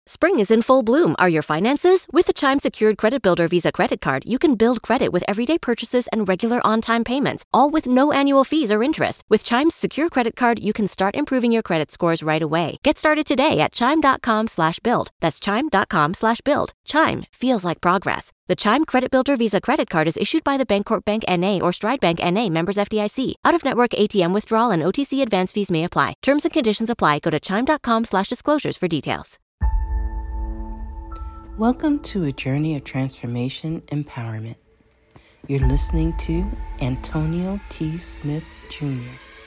Spring is in full bloom. Are your finances? With the Chime Secured Credit Builder Visa Credit Card, you can build credit with everyday purchases and regular on-time payments, all with no annual fees or interest. With Chime's Secure Credit Card, you can start improving your credit scores right away. Get started today at chime.com/build. That's chime.com/build. Chime feels like progress. The Chime Credit Builder Visa Credit Card is issued by the Bancorp Bank N.A. or Stride Bank N.A. members FDIC. Out-of-network ATM withdrawal and OTC advance fees may apply. Terms and conditions apply. Go to chime.com/disclosures for details. Welcome to a journey of transformation empowerment. You're listening to Antonio T. Smith Jr.,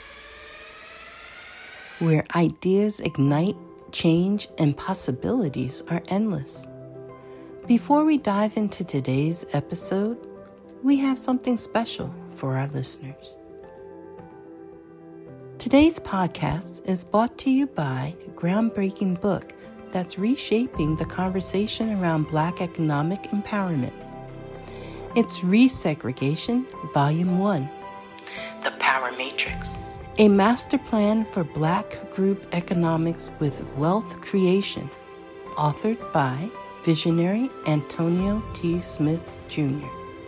where ideas ignite, change, and possibilities are endless. Before we dive into today's episode, we have something special for our listeners. Today's podcast is brought to you by a groundbreaking book that's reshaping the conversation around Black economic empowerment. It's Resegregation, Volume 1, The Power Matrix, a master plan for Black group economics with wealth creation, authored by visionary Antonio T. Smith Jr.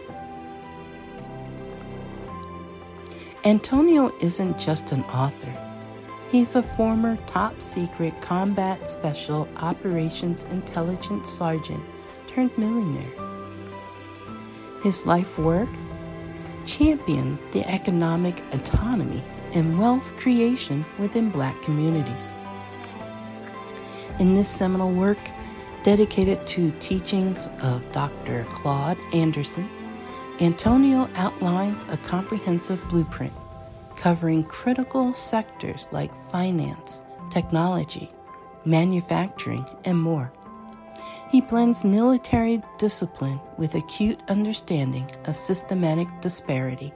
Antonio isn't just an author. He's a former top-secret Combat Special Operations Intelligence Sergeant turned millionaire. His life work championed the economic autonomy and wealth creation within Black communities. In this seminal work, dedicated to teachings of Dr. Claude Anderson, Antonio outlines a comprehensive blueprint covering critical sectors like finance, technology, manufacturing, and more. He blends military discipline with acute understanding of systematic disparity.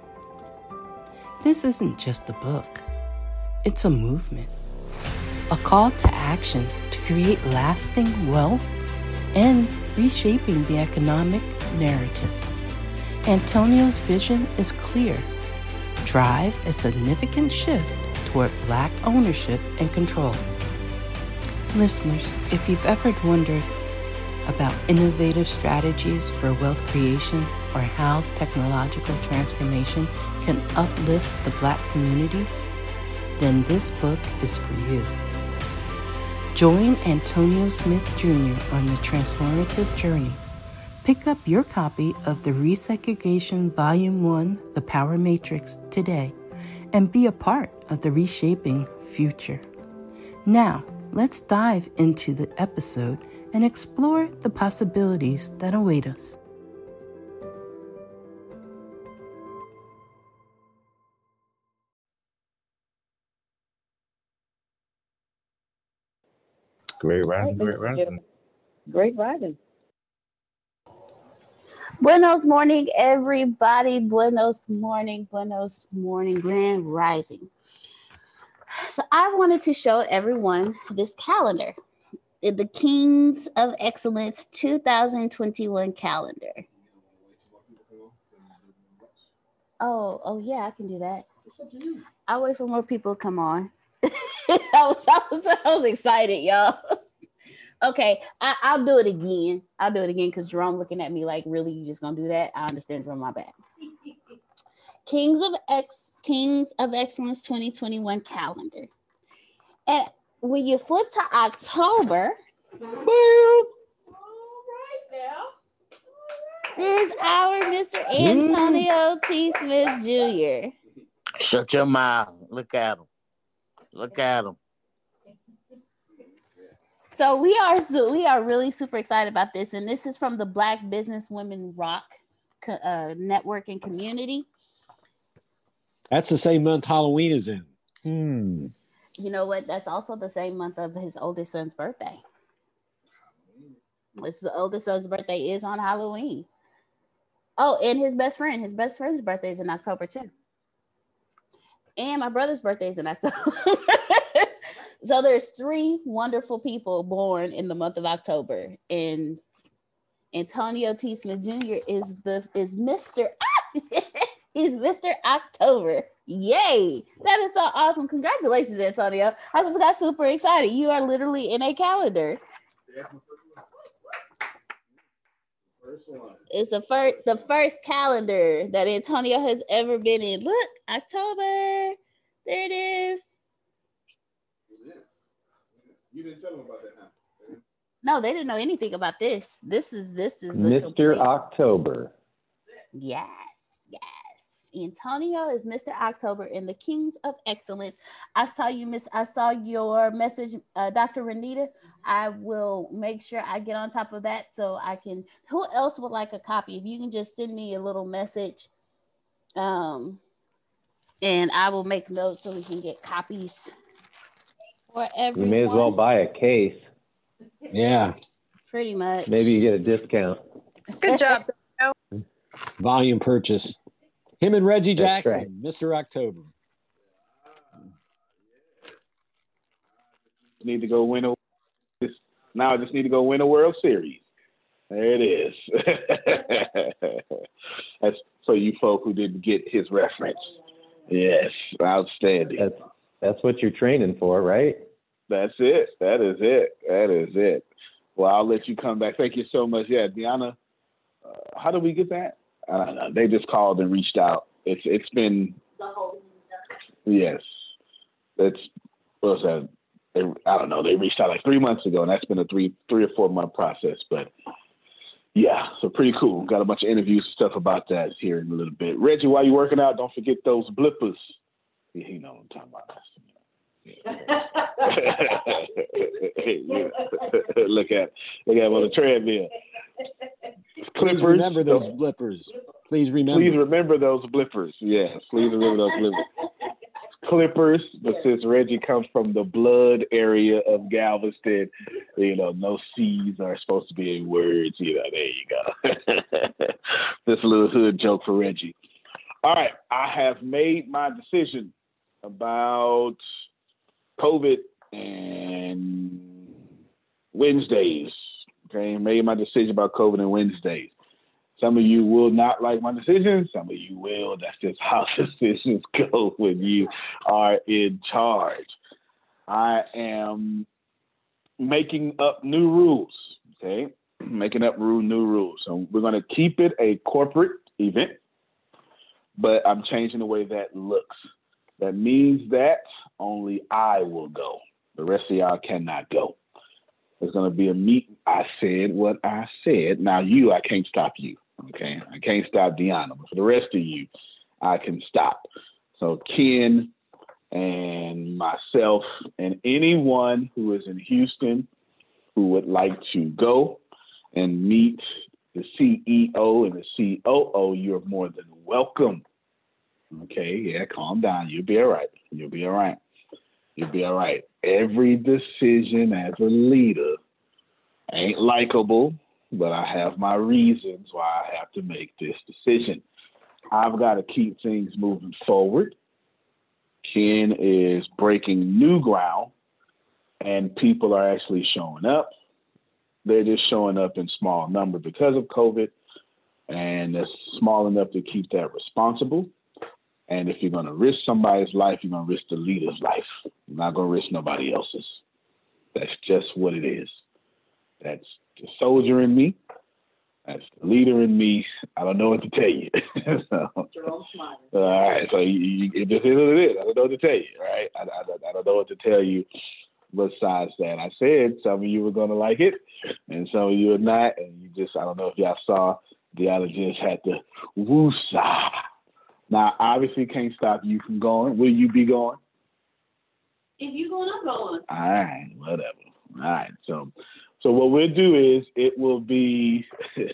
This isn't just a book. It's a movement, a call to action to create lasting wealth and reshaping the economic narrative. Antonio's vision is clear. Drive a significant shift toward Black ownership and control. Listeners, if you've ever wondered about innovative strategies for wealth creation or how technological transformation can uplift the Black communities, then this book is for you. Join Antonio Smith Jr. on the transformative journey. Pick up your copy of the Resegregation Volume 1, The Power Matrix, today, and be a part of the reshaping future. Now, let's dive into the episode and explore the possibilities that await us. Great rising, great rising. Great rising. Buenos morning, everybody. Buenos morning, grand rising. So I wanted to show everyone this calendar, the Kings of Excellence 2021 calendar. Oh yeah, I can do that. I'll wait for more people to come on. I was excited, y'all. Okay, I'll do it again. I'll do it again because Jerome looking at me like, really, you just gonna do that? I understand, Jerome, my bad. Kings of Excellence 2021 calendar. And when you flip to October, boom, there's our Mr. Antonio T. Smith Jr. Shut your mouth. Look at him. Look at him. So we are really super excited about this, and this is from the Black Business Women Rock network and community. That's the same month Halloween is in. You know what? That's also the same month of his oldest son's birthday. His oldest son's birthday is on Halloween. Oh, and his best friend's birthday is in October too. And my brother's birthday is in October. So there's 3 wonderful people born in the month of October, and Antonio T. Smith Jr. is Mr. He's Mr. October. Yay! That is so awesome. Congratulations, Antonio. I just got super excited. You are literally in a calendar. It's the first calendar that Antonio has ever been in. Look, October. There it is. You didn't tell them about that, huh? No, they didn't know anything about this. This is Mr. October. Yes. Antonio is Mr. October and the Kings of Excellence. I saw your message, Dr. Renita. I will make sure I get on top of that so I can. Who else would like a copy? If you can just send me a little message, and I will make notes so we can get copies for everyone. You may as well buy a case. Yeah. Pretty much. Maybe you get a discount. Good job. Volume purchase. Him and Reggie Jackson, right. Mr. October. Need to go win now I just need to go win a World Series. There it is. That's for you folk who didn't get his reference. Yes, outstanding. That's what you're training for, right? That's it. That is it. Well, I'll let you come back. Thank you so much. Yeah, Deanna, how did we get that? I don't know. They just called and reached out. It's been, yes. What was that? I don't know. They reached out like 3 months ago, and that's been a three or 4 month process. But yeah, so pretty cool. Got a bunch of interviews and stuff about that here in a little bit. Reggie, while you're working out, don't forget those blippers. Yeah, you know what I'm talking about. Look at him on the treadmill. Please remember those blippers. Please remember those blippers. Yes, please remember those blippers. Clippers, but since Reggie comes from the blood area of Galveston, no C's are supposed to be in words. There you go. This little hood joke for Reggie. All right, I have made my decision about COVID and Wednesdays. Okay, made my decision about COVID and Wednesdays. Some of you will not like my decision. Some of you will. That's just how decisions go when you are in charge. I am making up new rules, okay? Making up new rules. So we're going to keep it a corporate event, but I'm changing the way that looks. That means that only I will go. The rest of y'all cannot go. There's going to be a meeting. I said what I said. Now I can't stop you. Okay, I can't stop Deanna, but for the rest of you, I can stop. So Ken and myself and anyone who is in Houston who would like to go and meet the CEO and the COO, you're more than welcome. Okay, yeah, calm down. You'll be all right. You'll be all right. You'll be all right. Every decision as a leader ain't likable, but I have my reasons why I have to make this decision. I've got to keep things moving forward. Ken is breaking new ground, and people are actually showing up. They're just showing up in small number because of COVID, and it's small enough to keep that responsible. And if you're going to risk somebody's life, you're going to risk the leader's life. You're not going to risk nobody else's. That's just what it is. That's the soldier in me. That's the leader in me. I don't know what to tell you. All right. So it just is what it is. I don't know what to tell you. Right? I don't know what to tell you besides that. I said some of you were going to like it and some of you are not. And I don't know if y'all saw, Deanna just had to woo-sa. Now, obviously can't stop you from going. Will you be going? If you're going, I'm going. All right. Whatever. All right. So what we'll do is it will be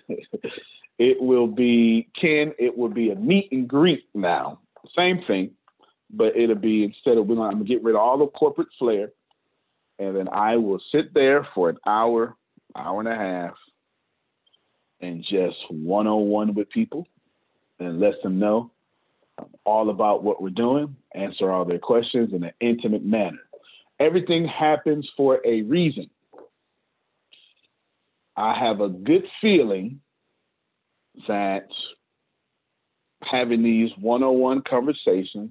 Ken, it will be a meet and greet now. Same thing, but it'll be I'm gonna get rid of all the corporate flair, and then I will sit there for an hour and a half, and just one-on-one with people and let them know all about what we're doing, answer all their questions in an intimate manner. Everything happens for a reason. I have a good feeling that having these one-on-one conversations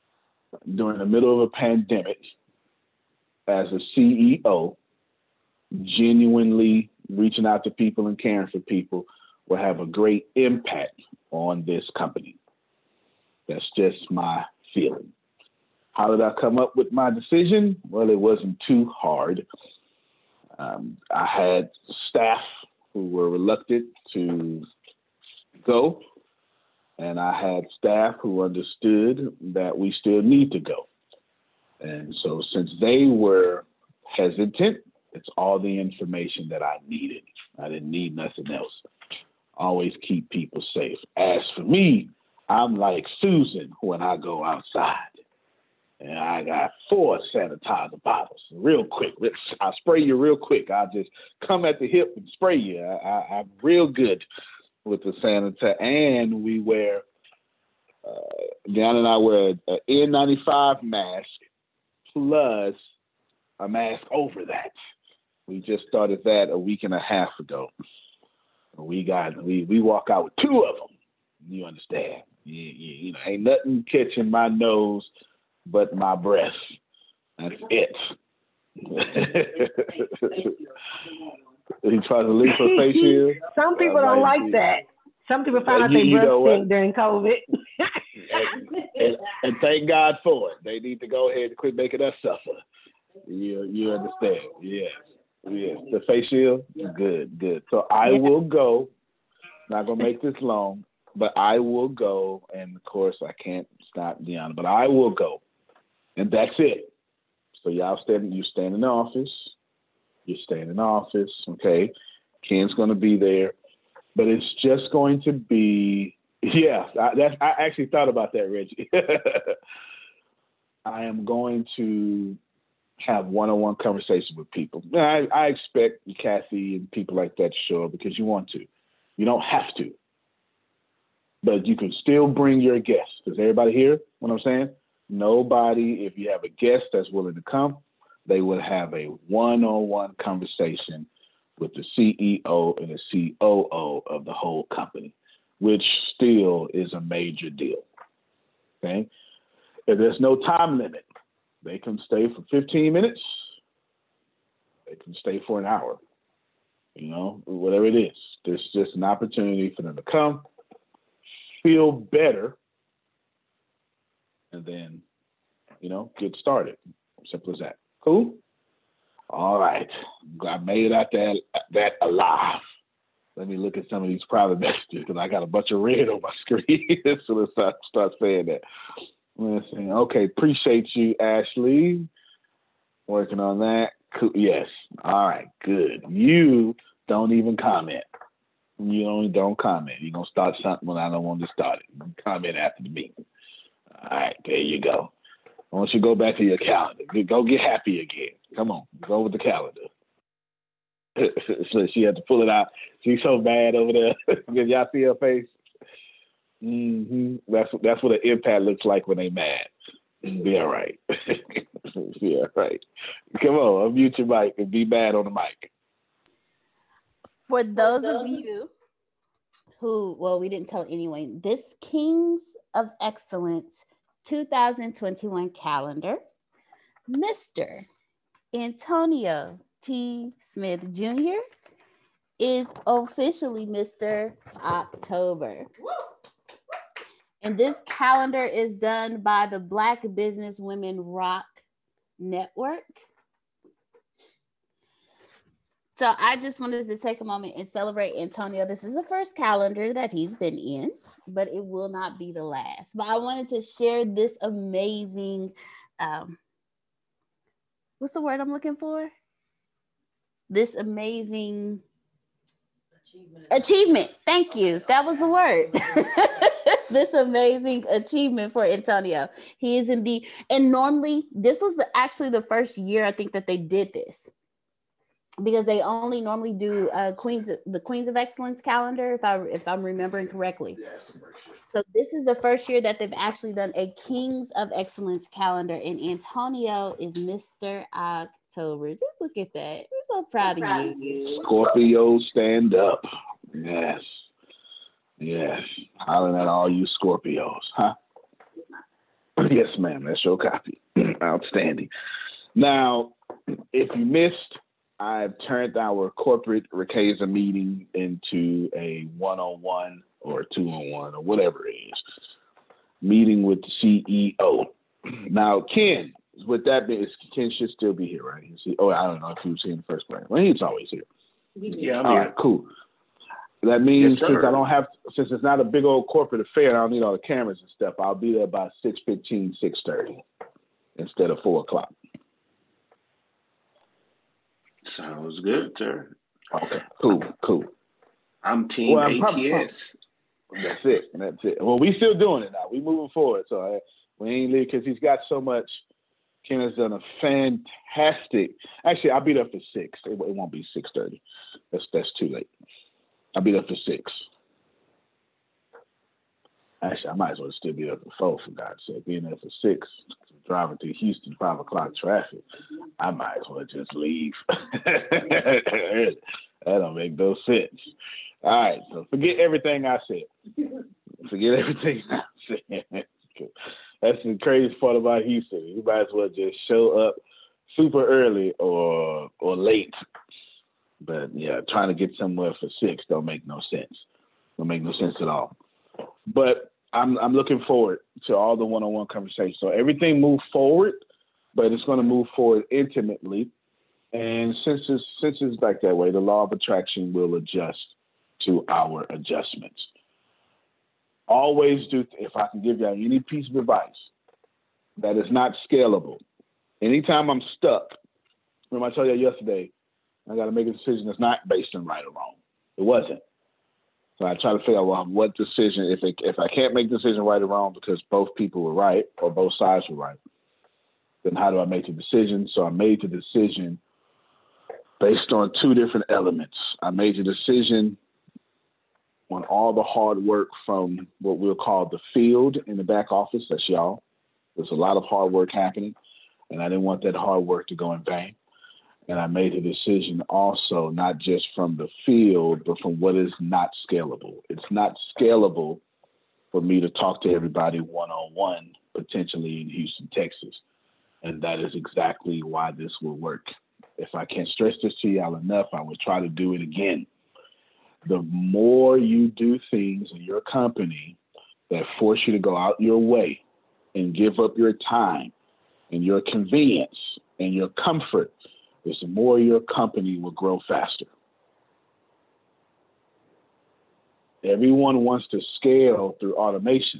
during the middle of a pandemic as a CEO genuinely reaching out to people and caring for people will have a great impact on this company. That's just my feeling. How did I come up with my decision? Well, it wasn't too hard. I had staff who were reluctant to go, and I had staff who understood that we still need to go. And so since they were hesitant, it's all the information that I needed. I didn't need nothing else. Always keep people safe. As for me, I'm like Susan when I go outside. And I got 4 sanitizer bottles, real quick. I'll spray you real quick. I'll just come at the hip and spray you. I'm real good with the sanitizer. And we wear, Deanna and I wear an N95 mask plus a mask over that. We just started that a week and a half ago. We walk out with 2 of them. You understand? You know, ain't nothing catching my nose but my breath. That's it. He tries to leave for face shield. Some people don't like that. Some people find out they breath stink during COVID. and thank God for it. They need to go ahead and quit making us suffer. You understand? Yes. The face shield, good. So I will go. Not gonna make this long, but I will go. And of course, I can't stop Deanna, but I will go. And that's it. So y'all you stand in the office. You're staying in the office, okay? Ken's going to be there. But it's just going to be, I actually thought about that, Reggie. I am going to have one-on-one conversation with people. I expect Kathy and people like that to show up because you want to. You don't have to. But you can still bring your guests. Does everybody hear what I'm saying? Nobody, if you have a guest that's willing to come, they would have a one-on-one conversation with the CEO and the COO of the whole company, which still is a major deal. Okay? If there's no time limit, they can stay for 15 minutes. They can stay for an hour. You know, whatever it is. There's just an opportunity for them to come, feel better, and then, you know, get started. Simple as that. Cool? All right. I made it out that alive. Let me look at some of these private messages because I got a bunch of red on my screen. So let's start saying that. Let's see. Okay, appreciate you, Ashley. Working on that. Cool. Yes. All right, good. You don't even comment. You don't comment. You're going to start something when I don't want to start it. You comment after the meeting. All right, there you go. I want you to go back to your calendar. Go get happy again. Come on, go with the calendar. So she had to pull it out. She's so bad over there. Did y'all see her face? Mm-hmm. That's what an impact looks like when they mad. Be all right. Be all right. Come on, unmute your mic and be mad on the mic. For those of you who, well, we didn't tell anyone, this Kings of Excellence 2021 calendar, Mr. Antonio T. Smith Jr. is officially Mr. October. And this calendar is done by the Black Business Women Rock Network. So I just wanted to take a moment and celebrate Antonio. This is the first calendar that he's been in, but it will not be the last. But I wanted to share this amazing, what's the word I'm looking for? This amazing achievement. Thank you. That was the word. This amazing achievement for Antonio. He is indeed, and normally this was actually the first year I think that they did this, because they only normally do the Queens of Excellence calendar, if I'm remembering correctly. Yeah, it's the first year. So this is the first year that they've actually done a Kings of Excellence calendar, and Antonio is Mr. October. Just look at that. We're so proud of you. Scorpio, stand up. Yes. Yes. Hollering at all you Scorpios, huh? Yes, ma'am. That's your copy. Outstanding. Now, if you missed I've turned our corporate Ricasa meeting into a one-on-one or two-on-one or whatever it is. Meeting with the CEO. Now, Ken, with that being, Ken should still be here, right? I don't know if he was here in the first place. Well, he's always here. Yeah, I'm all here. Right, cool. That means Yes, since it's not a big old corporate affair, I don't need all the cameras and stuff. I'll be there by 6:15, 6:30 instead of 4:00. Sounds good, sir. Okay, cool. I'm team ATS. That's it. Well, we still doing it now. We moving forward. So we ain't leaving because he's got so much. Ken has done a fantastic. Actually, I'll be there for 6. It won't be 6:30. That's too late. I'll be there for 6. Actually, I might as well still be there for 4, for God's sake. Being there for 6, driving through Houston, 5 o'clock traffic, I might as well just leave. That don't make no sense. All right, so forget everything I said. Forget everything I said. That's the craziest part about Houston. You might as well just show up super early or late. But yeah, trying to get somewhere for 6 don't make no sense. Don't make no sense at all. But I'm looking forward to all the one-on-one conversations. So everything moves forward, but it's going to move forward intimately. And since it's back that way, the law of attraction will adjust to our adjustments. Always do, if I can give you any piece of advice that is not scalable. Anytime I'm stuck, remember I told you yesterday, I got to make a decision that's not based on right or wrong. It wasn't. So I try to figure out, well, what decision, if I can't make the decision right or wrong because both people were right or both sides were right, then how do I make the decision? So I made the decision based on 2 different elements. I made the decision on all the hard work from what we'll call the field in the back office. That's y'all. There's a lot of hard work happening, and I didn't want that hard work to go in vain. And I made a decision also, not just from the field, but from what is not scalable. It's not scalable for me to talk to everybody one-on-one, potentially in Houston, Texas. And that is exactly why this will work. If I can't stress this to y'all enough, I will try to do it again. The more you do things in your company that force you to go out your way and give up your time and your convenience and your comfort, is the more your company will grow faster. Everyone wants to scale through automation.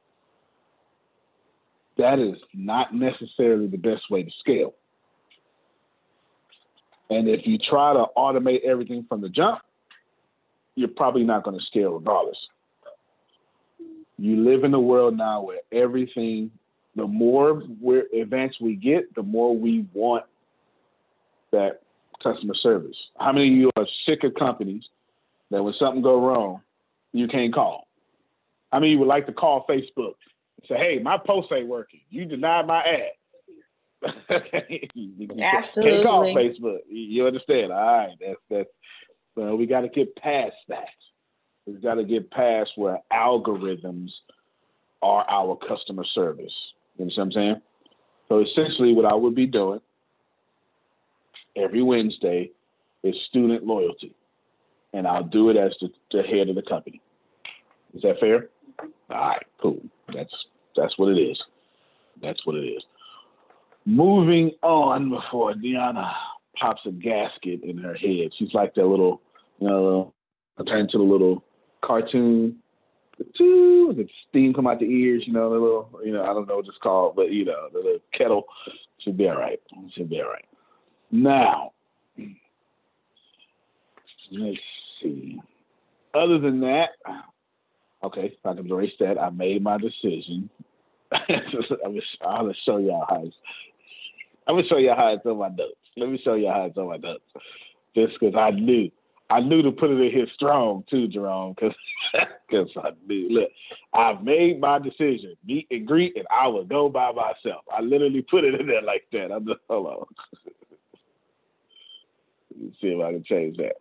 That is not necessarily the best way to scale. And if you try to automate everything from the jump, you're probably not going to scale regardless. You live in a world now where everything, the more advanced we get, the more we want that customer service. How many of you are sick of companies that when something go wrong, you can't call? How many of you would like to call Facebook and say, hey, my post ain't working. You denied my ad. Absolutely. Can't call Facebook. You understand? All right. That's well, we got to get past that. We've got to get past where algorithms are our customer service. You understand what I'm saying? So essentially what I would be doing every Wednesday is student loyalty. And I'll do it as the head of the company. Is that fair? All right, cool. That's what it is. That's what it is. Moving on before Deanna pops a gasket in her head. She's like that little, turn to the little cartoon. The steam come out the ears, the little, I don't know what it's called, but, the little kettle. Should be all right. Should be all right. Now, let's see. Other than that, okay, if I can erase that, I made my decision. I'll show y'all how I'm going to show you how it's on my notes. Let me show you how it's on my notes. Just because I knew to put it in here strong too, Jerome, because I knew. Look, I've made my decision. Meet and greet, and I will go by myself. I literally put it in there like that. I'm just, hold on. Let's see if I can change that.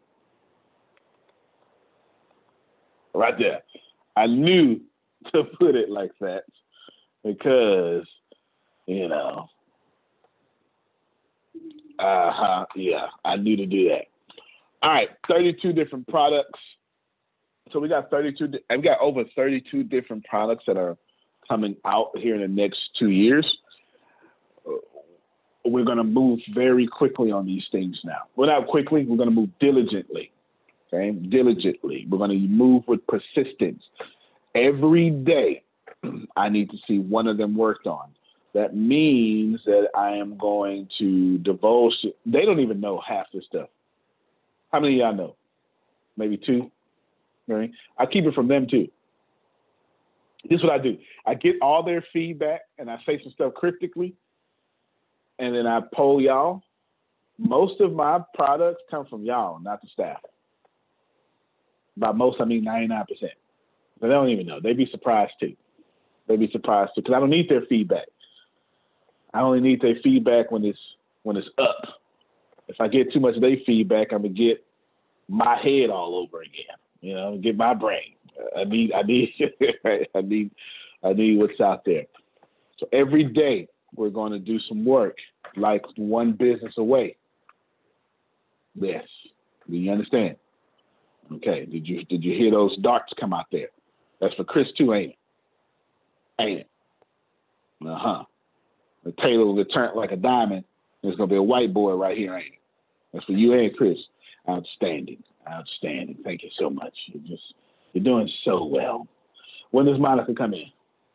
Right there. I knew to put it like that because, Yeah, I knew to do that. All right, 32 different products. So we got over 32 different products that are coming out here in the next 2 years. We're going to move very quickly on these things now. Well, not quickly. We're going to move diligently. Okay, diligently. We're going to move with persistence. Every day, I need to see one of them worked on. That means that I am going to divulge. They don't even know half this stuff. How many of y'all know? Maybe 2. Right? I keep it from them too. This is what I do. I get all their feedback and I say some stuff cryptically, and then I poll y'all. Most of my products come from y'all, not the staff. By most, I mean 99%. But they don't even know. They'd be surprised too. Because I don't need their feedback. I only need their feedback when it's up. If I get too much of their feedback, I'm gonna get my head all over again. You know, get my brain. I need what's out there. So every day we're going to do some work, like one business away. Yes. Do you understand? Okay. Did you hear those darts come out there? That's for Chris too, ain't it? Ain't it? The Taylor will turn like a diamond. There's gonna be a whiteboard right here, ain't it? That's for you and Chris. Outstanding. Thank you so much. You're doing so well. When does Monica come in?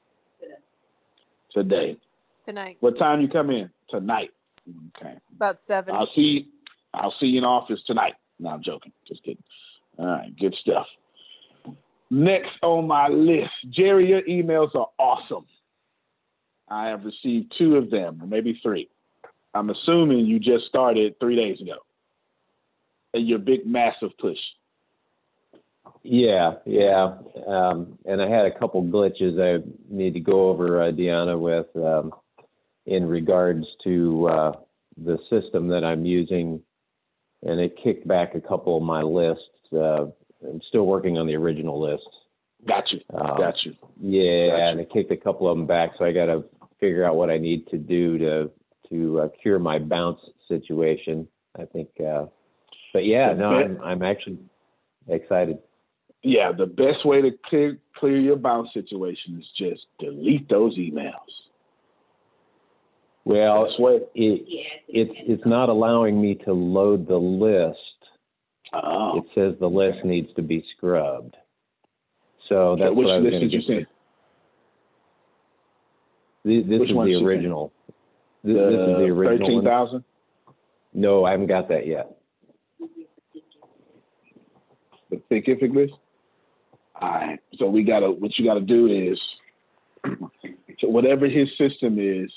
Today. Tonight. What time you come in? Tonight. Okay. About 7. I'll see you in the office tonight. No, I'm joking. Just kidding. All right, good stuff. Next on my list, Jerry, your emails are awesome. I have received 2 of them, or maybe 3. I'm assuming you just started 3 days ago. And your big, massive push. Yeah. And I had a couple glitches I need to go over, Deanna, with in regards to the system that I'm using. And it kicked back a couple of my lists. I'm still working on the original list. Got you. Yeah, and it kicked a couple of them back, so I got to figure out what I need to do to cure my bounce situation. I think, but yeah, no, I'm actually excited. Yeah, the best way to clear your bounce situation is just delete those emails. Well, it's not allowing me to load the list. Oh. It says the list needs to be scrubbed. So that's which what I was list going to did you send? This is the original. This is the original 13,000? No, I haven't got that yet. The Thinkific list? All right. So what you gotta do is, so whatever his system is,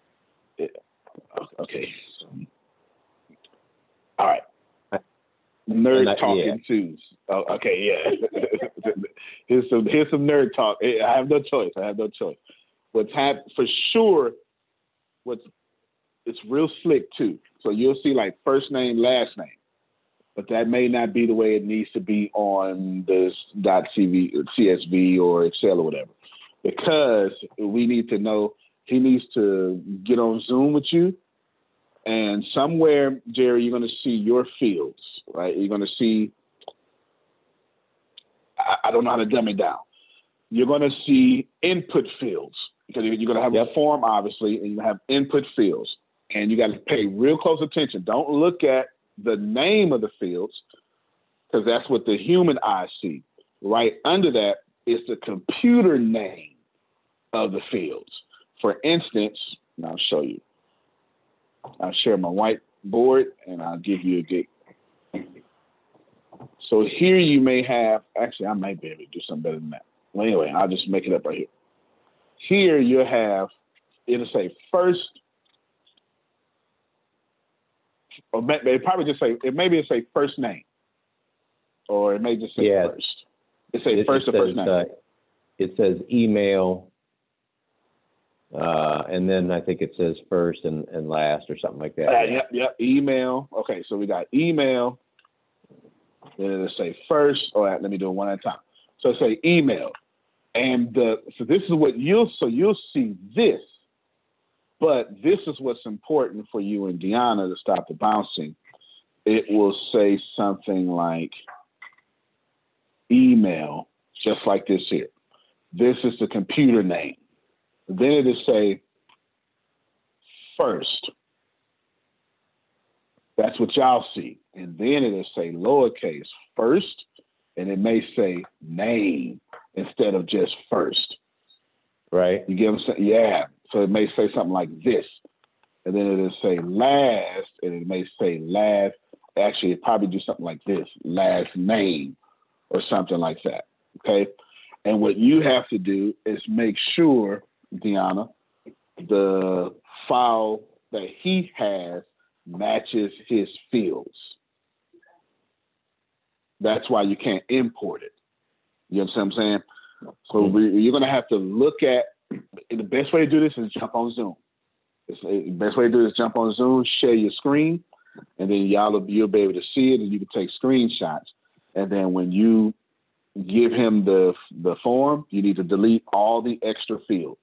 okay. All right. Nerd talking twos. Oh, okay, yeah. here's some nerd talk. I have no choice. What's happened for sure? It's real slick too. So you'll see like first name, last name, but that may not be the way it needs to be on the .csv or Excel or whatever, because we need to know he needs to get on Zoom with you. And somewhere, Jerry, you're going to see your fields, right? You're going to see, I don't know how to dumb it down. You're going to see input fields, because you're going to have a form, obviously, and you have input fields. And you got to pay real close attention. Don't look at the name of the fields, because that's what the human eye see. Right under that is the computer name of the fields. For instance, and I'll show you. I'll share my whiteboard and I'll give you a gig. So here you may have, actually I might be able to do something better than that. Well, anyway, I'll just make it up right here. Here you'll have, it'll say first, or maybe probably just say, maybe it'll say first name. Or it may just say first. It say first or first name. It says email. And then I think it says first and last or something like that. Yep. Email. Okay, so we got email. Then it'll say first. All right, let me do it one at a time. So say email. And so this is what you'll see this. But this is what's important for you and Deanna to stop the bouncing. It will say something like email, just like this here. This is the computer name. Then it'll say first. That's what y'all see. And then it'll say lowercase first, and it may say name instead of just first. Right. You get what I'm saying? Yeah. So it may say something like this. And then it'll say last, and it may say last. Actually, it probably do something like this, last name or something like that. Okay. And what you have to do is make sure, Deanna, the file that he has matches his fields. That's why you can't import it. You understand what I'm saying? So you're going to have to look at, the best way to do this is jump on Zoom. The best way to do this is jump on Zoom, share your screen, and then you'll be able to see it, and you can take screenshots. And then when you give him the form, you need to delete all the extra fields.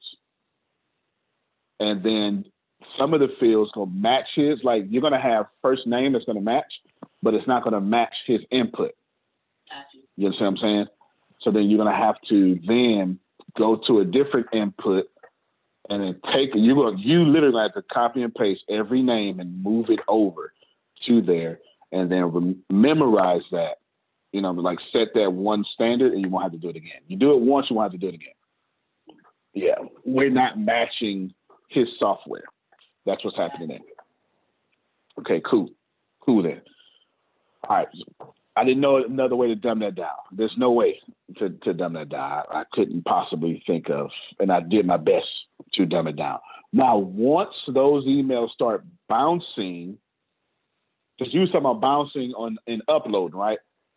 And then some of the fields going to match his, like you're going to have first name that's going to match, but it's not going to match his input. You understand what I'm saying? So then you're going to have to then go to a different input and then you literally have to copy and paste every name and move it over to there and then memorize that, like set that one standard and you won't have to do it again. You do it once, you won't have to do it again. Yeah, we're not matching his software. That's what's happening there. Okay, cool then. All right. I didn't know another way to dumb that down. There's no way to dumb that down. I couldn't possibly think of, and I did my best to dumb it down. Now, once those emails start bouncing, because you were talking about bouncing and uploading, right?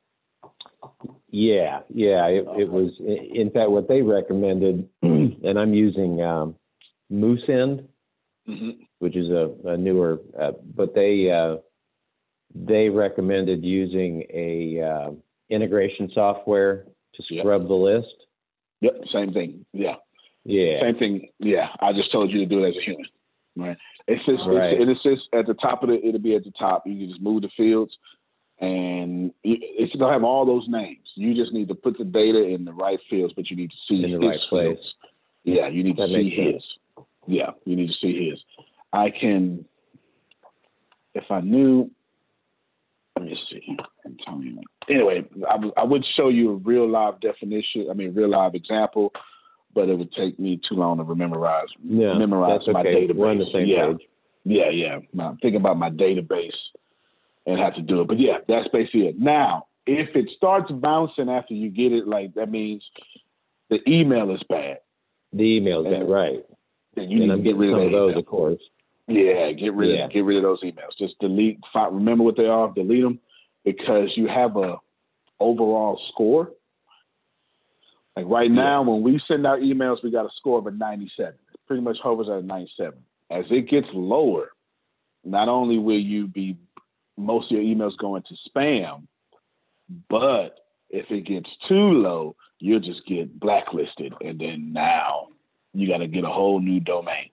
Yeah. It was, in fact, what they recommended, and I'm using Mooseend, which is a newer, but they recommended using a integration software to scrub the list. Yep, same thing. Yeah. Same thing. Yeah, I just told you to do it as a human, right? It's just at the top of it'll be at the top. You can just move the fields, and it's gonna have all those names. You just need to put the data in the right fields, but you need to see in the right place. Yeah, you need to see his. Yeah, you need to see his. I can, if I knew. Let me see. Anyway, I would show you a real live real live example, but it would take me too long to memorize my database. We're on the same page. Yeah. I'm thinking about my database and have to do it. But yeah, that's basically it. Now, if it starts bouncing after you get it, like that means the email is bad. The email is bad, right. Then you need to get rid of those, of course. Yeah, get rid of those emails. Just delete. Remember what they are. Delete them because you have a overall score. Like right now, when we send out emails, we got a score of a 97. It pretty much hovers at a 97. As it gets lower, not only will you be most of your emails go into spam, but if it gets too low, you'll just get blacklisted, and then now you got to get a whole new domain.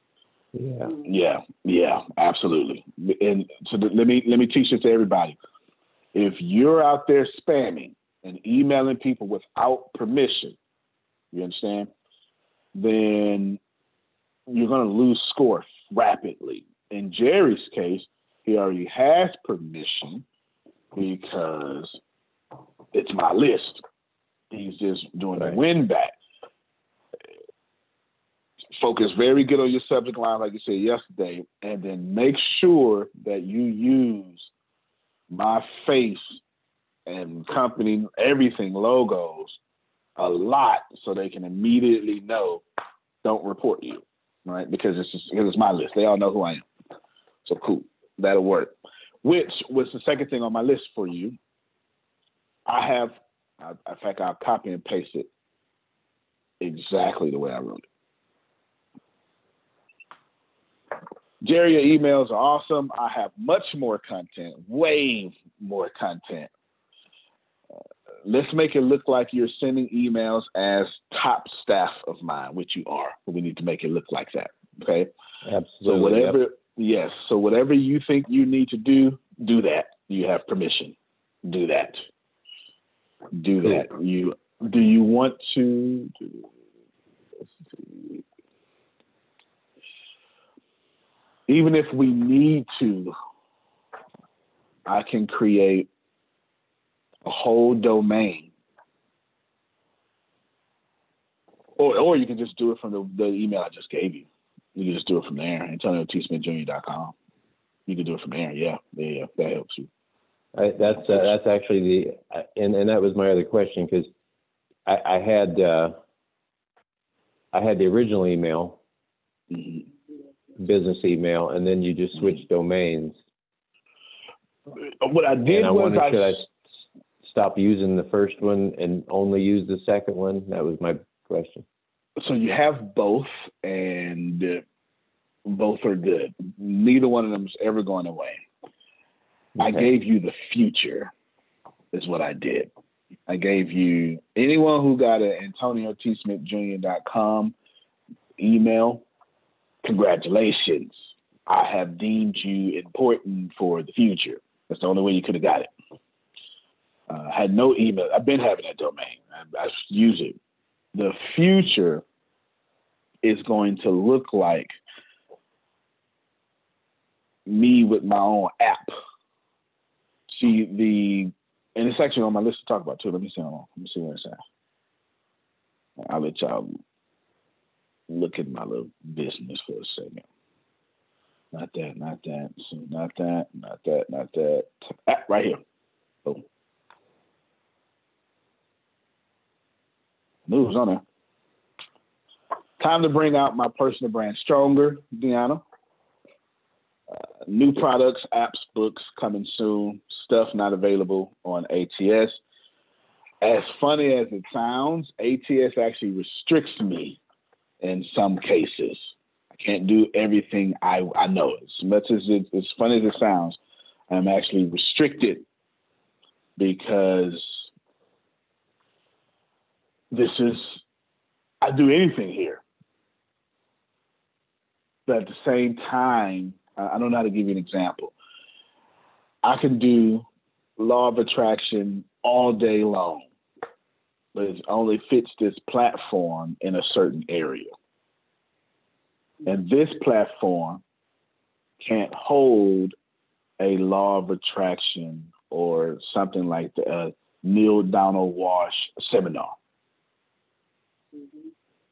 Yeah, absolutely. And so let me teach this to everybody. If you're out there spamming and emailing people without permission, you understand, then you're going to lose score rapidly. In Jerry's case, he already has permission because it's my list. He's just doing a win back. Focus very good on your subject line, like you said yesterday, and then make sure that you use my face and company, everything, logos, a lot so they can immediately know, don't report you, right? Because it's my list. They all know who I am. So cool. That'll work. Which was the second thing on my list for you. In fact, I'll copy and paste it exactly the way I wrote it. Jerry, your emails are awesome. I have much more content, way more content. Let's make it look like you're sending emails as top staff of mine, which you are. But we need to make it look like that. Okay. Absolutely. So whatever, yes. So whatever you think you need to do that. You have permission. Do that. Do that. Do you want to? Even if we need to, I can create a whole domain. Or you can just do it from the email I just gave you. You can just do it from there, AntonioTSmithJr.com. You can do it from there. Yeah, that helps you. That's actually and that was my other question, because I had the original email, business email, and then you just switched domains. What I did should I stop using the first one and only use the second one? That was my question. So you have both, and both are good. Neither one of them is ever going away. Okay. I gave you the future, is what I did. I gave you anyone who got an AntonioTSmithJr.com email. Congratulations. I have deemed you important for the future. That's the only way you could have got it. Had no email. I've been having that domain. I use it. The future is going to look like me with my own app. See and it's actually on my list to talk about too. Let me see what it's at. I'll let y'all look at my little business for a second. Not that. So not that. Right here. Boom. Moves on there. Time to bring out my personal brand stronger, Deanna. New products, apps, books coming soon. Stuff not available on ATS. As funny as it sounds, ATS actually restricts me in some cases. I can't do everything I know. As much as as funny as it sounds, I'm actually restricted because I do anything here. But at the same time, I don't know how to give you an example. I can do law of attraction all day long, but it only fits this platform in a certain area. And this platform can't hold a law of attraction or something like the Neil Donald Walsh seminar. Mm-hmm.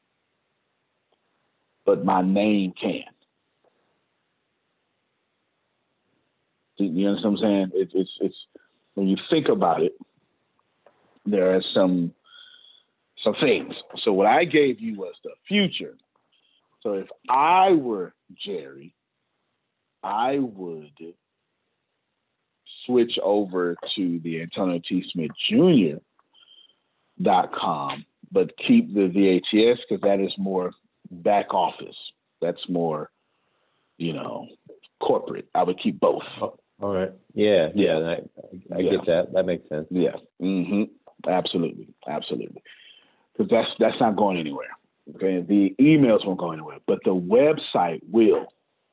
But my name can. You understand what I'm saying? It's when you think about it, there are some things. So what I gave you was the future. So if I were Jerry, I would switch over to the AntonioTSmithJr.com, but keep the VATS because that is more back office. That's more, corporate. I would keep both. All right. Yeah. I get that. That makes sense. Yeah. Mm-hmm. Absolutely. Because that's not going anywhere. Okay. The emails won't go anywhere, but the website will.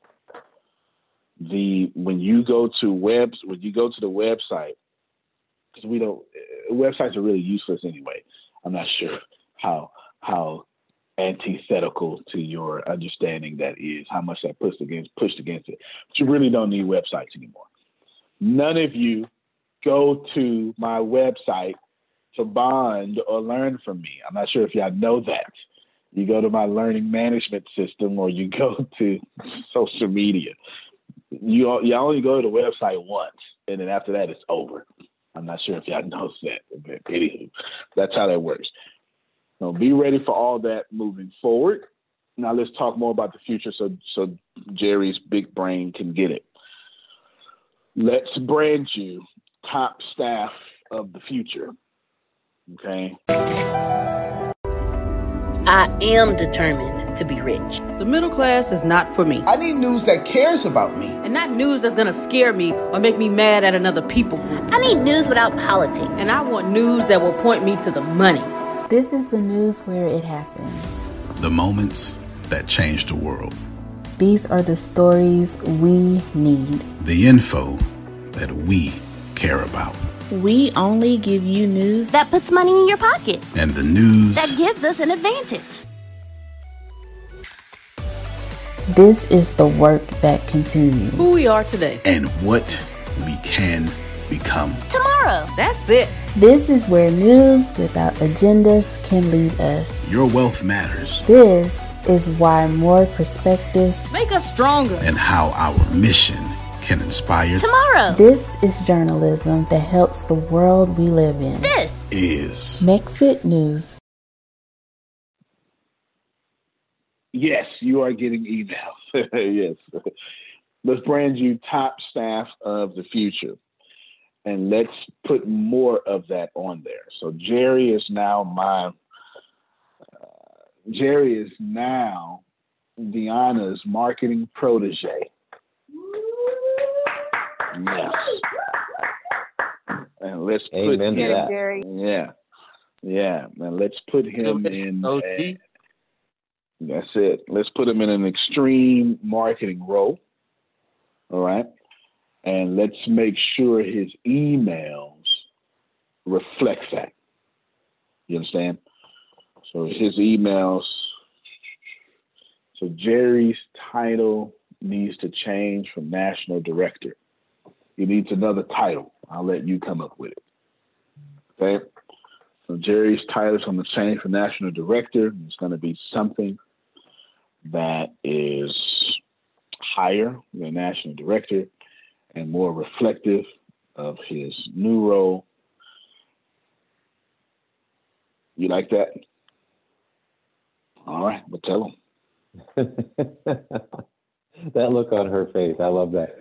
When you go to the website, because websites are really useless anyway. I'm not sure how antithetical to your understanding that is, how much that pushed against it. But you really don't need websites anymore. None of you go to my website to bond or learn from me. I'm not sure if y'all know that. You go to my learning management system or you go to social media. You only go to the website once, and then after that, it's over. I'm not sure if y'all know that. But anywho, that's how that works. So be ready for all that moving forward. Now let's talk more about the future so Jerry's big brain can get it. Let's brand you top staff of the future. Okay? I am determined to be rich. The middle class is not for me. I need news that cares about me. And not news that's going to scare me or make me mad at another people group. I need news without politics. And I want news that will point me to the money. This is the news where it happens. The moments that change the world. These are the stories we need. The info that we care about. We only give you news that puts money in your pocket. And the news that gives us an advantage. This is the work that continues. Who we are today. And what we can become tomorrow. That's it. This is where news without agendas can lead us. Your wealth matters. This is why more perspectives make us stronger. And how our mission can inspire tomorrow. This is journalism that helps the world we live in. This is Mexit News. Yes, you are getting emails. Yes. Let's brand you top staff of the future. And let's put more of that on there. So Jerry is now Deanna's marketing protege. Yes. And let's put him, Jerry. Yeah. And let's put him in. That's it. Let's put him in an extreme marketing role. All right. And let's make sure his emails reflect that. You understand? So his emails. So Jerry's title needs to change from national director. He needs another title. I'll let you come up with it. Okay? So Jerry's title is going to change from national director. It's going to be something that is higher than national director and more reflective of his new role. You like that? All right, but tell him. That look on her face, I love that.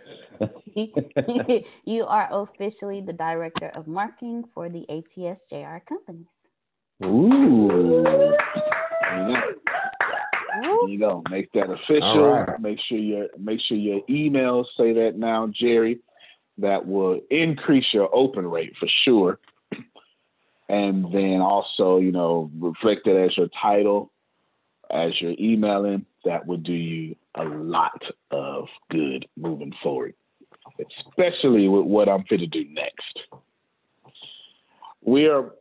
You are officially the director of marketing for the ATS JR companies. Ooh. There you go. Make that official. Right. Make sure your emails say that now, Jerry. That will increase your open rate for sure. And then also, reflect it as your title, as you're emailing. That would do you a lot of good moving forward, especially with what I'm going to do next. We are.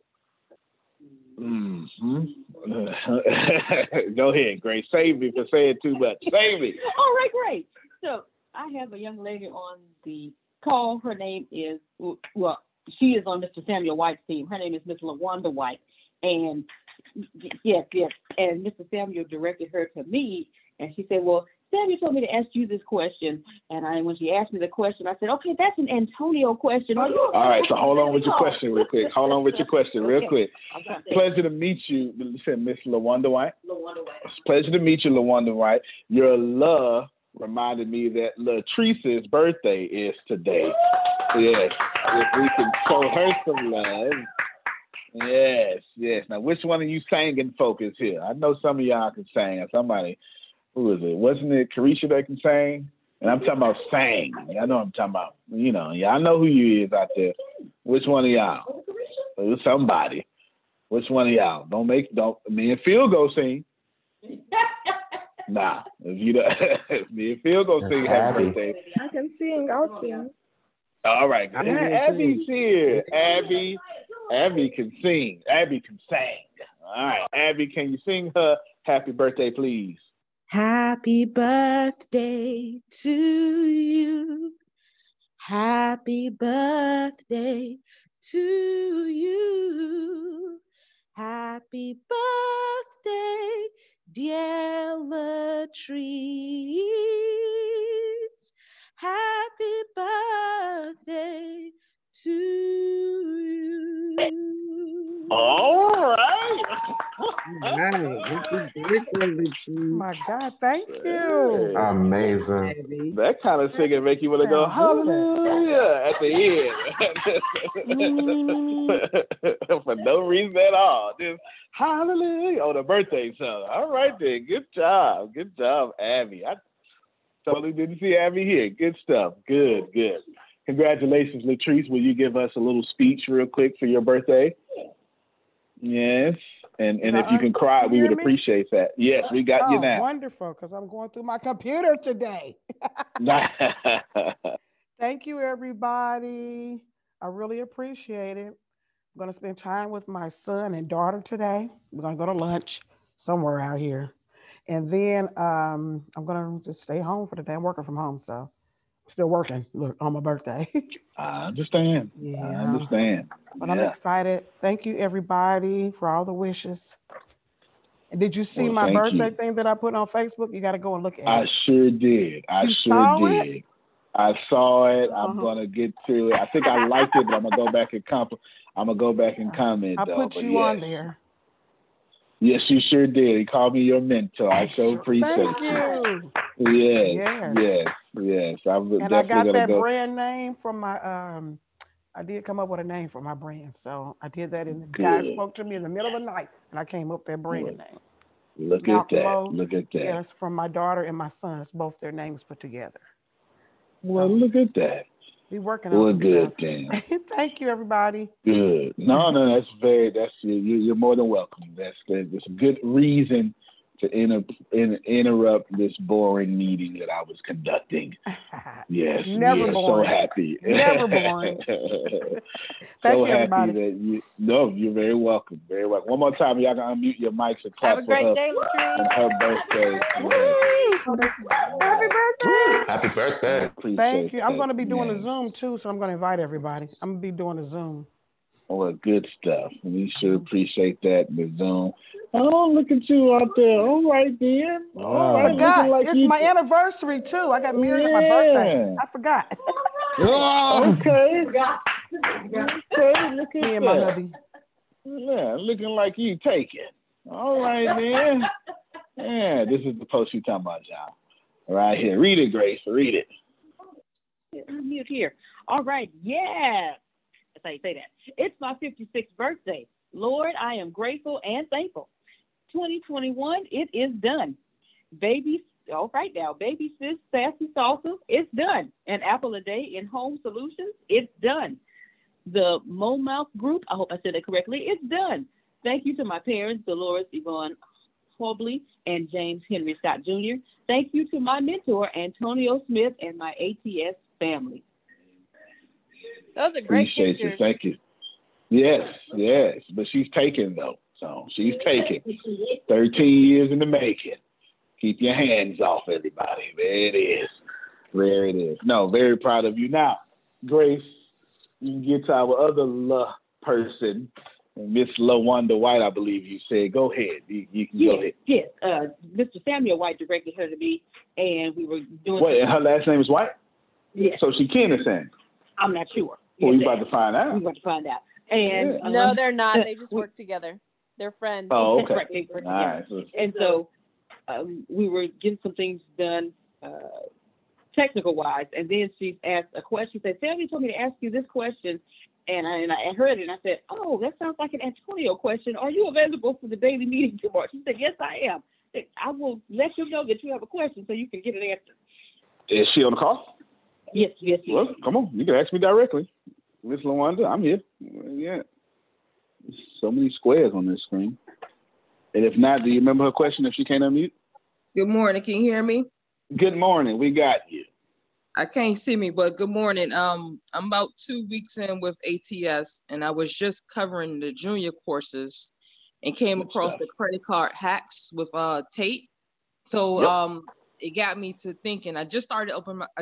Go ahead, Grace. Save me for saying too much. Save me. All right, great. So I have a young lady on the call. Her name is, she is on Mr. Samuel White's team. Her name is Miss LaWanda White. And yes. And Mr. Samuel directed her to me. And she said, well, Samuel told me to ask you this question. And when she asked me the question, I said, okay, that's an Antonio question. All right, so hold on with your question real quick. Pleasure to meet you. You said Miss LaWanda White? LaWanda White. It's a pleasure to meet you, LaWanda White. Your love reminded me that Latrice's birthday is today. Yes, if we can show her some love. Yes. Now, which one of you singing folk is here? I know some of y'all can sing. Somebody, who is it? Wasn't it Carisha that can sing? And I'm talking about sing. I know I'm talking about, I know who you is out there. Which one of y'all? Somebody. Which one of y'all? Me and Phil go sing. Nah, if me and Phil go sing happy birthday. I can sing. I'll sing. All right. Abby's here. Abby can sing. Abby can sing. All right. Abby, can you sing her happy birthday, please? Happy birthday to you. Happy birthday to you. Happy birthday, dear Latrice. Happy birthday to you. All right. My God, thank you. Amazing. That kind of singing make you want to go hallelujah at the end. For no reason at all. Just hallelujah on the birthday song. All right then. Good job. Good job, Abby. I totally didn't see Abby here. Good stuff. Good. Congratulations, Latrice. Will you give us a little speech real quick for your birthday? Yes. And if you can cry, we would appreciate that. Yes, we got you now. Wonderful, because I'm going through my computer today. Thank you, everybody. I really appreciate it. I'm going to spend time with my son and daughter today. We're going to go to lunch somewhere out here. And then I'm going to just stay home for the day. I'm working from home, so I'm still working. Look, on my birthday. I understand. Yeah. I understand. But I'm excited. Thank you, everybody, for all the wishes. And did you see my birthday thing that I put on Facebook? You got to go and look at it. I sure did. I saw it? I saw it. I'm gonna get to it. I think I liked it, but I'm gonna go back and comment. I put you on there. Yes, you sure did. He called me your mentor. I so appreciate you. Yes. And I got that brand name from my I did come up with a name for my brand. So I did that, and the guy spoke to me in the middle of the night, and I came up with that brand name. Look at that. Yes, from my daughter and my son. It's both their names put together. Well, look at that. We working on good, Dan. Thank you, everybody. Good. No, that's you're more than welcome. That's a good reason to interrupt this boring meeting that I was conducting. Yes, never boring. So happy. Never boring. Thank you, happy everybody. that you're very welcome. Very welcome. One more time, y'all can unmute your mics and clap Have a great day, on her birthday. Happy birthday. Happy birthday. Thank you. I'm going to be doing a Zoom too, so I'm going to invite everybody. I'm going to be doing a Zoom. Well, good stuff. We sure appreciate that, the Zoom. Oh, look at you out there. All right, then. I forgot. Like it's my anniversary, too. I got married on my birthday. I forgot. Okay. Look at me and my hubby. Yeah, looking like you taking. All right, man. Yeah, this is the post you talking about, y'all. Right here. Read it, Grace. Read it. I'm mute here. All right. Yeah. That's how you say that. It's my 56th birthday. Lord, I am grateful and thankful. 2021, it is done. Baby sis, sassy salsa, it's done. An apple a day in home solutions, it's done. The Mouth Group, I hope I said it correctly, it's done. Thank you to my parents, Dolores Yvonne Hobley and James Henry Scott Jr. Thank you to my mentor, Antonio Smith, and my ATS family. Those are great pictures. You. Thank you. Yes. But she's taken, though. So she's taken. 13 years in the making. Keep your hands off everybody. There it is. No, very proud of you. Now, Grace, you can get to our other person, Miss LaWanda White, I believe you said. Go ahead. You can go ahead. Yes. Mr. Samuel White directed her to me, and we were doing... Wait, and her last name is White? Yes. So she can Sam? I'm not sure. Well, you're about to find out. We're about to find out. And no, they're not. They just work together. They're friends. Oh, okay. Nice. And so we were getting some things done technical wise. And then she asked a question. She said, Sammy told me to ask you this question. And I heard it and I said, oh, that sounds like an Antonio question. Are you available for the daily meeting tomorrow? She said, yes, I am. I will let you know that you have a question so you can get an answer. Is she on the call? Yes. Well, come on. You can ask me directly. Miss LaWanda, I'm here. Yeah. So many squares on this screen. And if not, do you remember her question if she can't unmute? Good morning. Can you hear me? Good morning. We got you. I can't see me, but good morning. I'm about 2 weeks in with ATS, and I was just covering the junior courses and came across the credit card hacks with Tate. So it got me to thinking. I just started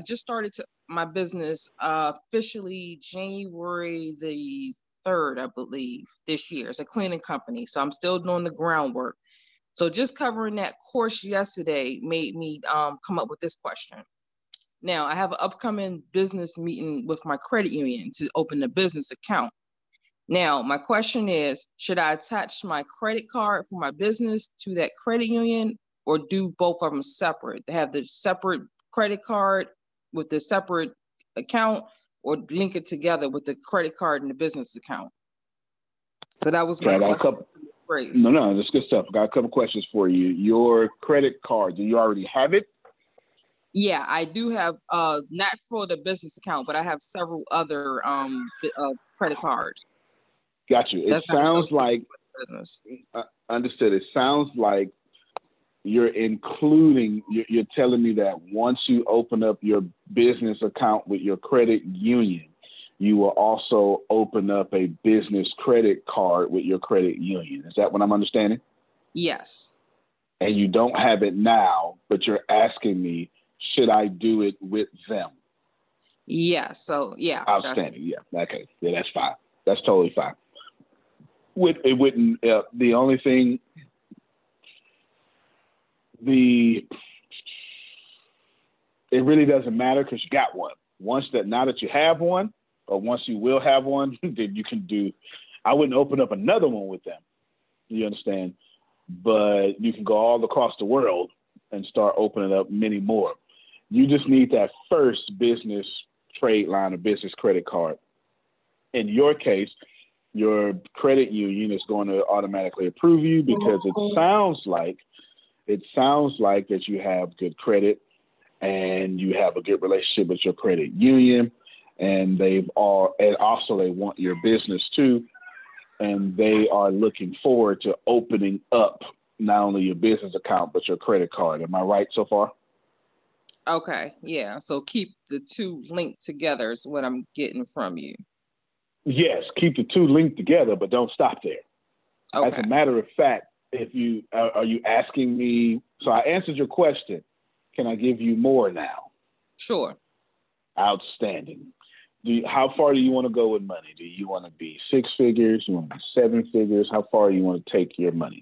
my business officially January the 3rd, I believe, this year. It's a cleaning company, so I'm still doing the groundwork. So just covering that course yesterday made me come up with this question. Now, I have an upcoming business meeting with my credit union to open a business account. Now, my question is, should I attach my credit card for my business to that credit union or do both of them separate? They have the separate credit card with the separate account or link it together with the credit card and the business account? So that was my question. No, that's good stuff. I got a couple questions for you. Your credit card, do you already have it? Yeah, I do have, not for the business account, but I have several other credit cards. Got you. It sounds like business. Understood. It sounds like you're telling me that once you open up your business account with your credit union, you will also open up a business credit card with your credit union. Is that what I'm understanding? Yes. And you don't have it now, but you're asking me, should I do it with them? Yeah. So, yeah. Outstanding. Yeah. Okay. Yeah, that's fine. That's totally fine. It wouldn't, the only thing, it really doesn't matter because you got one. Now that you have one, or once you will have one, then you can I wouldn't open up another one with them. You understand? But you can go all across the world and start opening up many more. You just need that first business trade line or business credit card. In your case, your credit union is going to automatically approve you because it sounds like that you have good credit and you have a good relationship with your credit union, and also they want your business too, and they are looking forward to opening up not only your business account but your credit card. Am I right so far? Okay, yeah. So keep the two linked together is what I'm getting from you. Yes, keep the two linked together, but don't stop there. Okay. As a matter of fact, if you are you asking me? So I answered your question. Can I give you more now? Sure. Outstanding. How far do you want to go with money? Do you want to be 6 figures? You want to be 7 figures? How far do you want to take your money?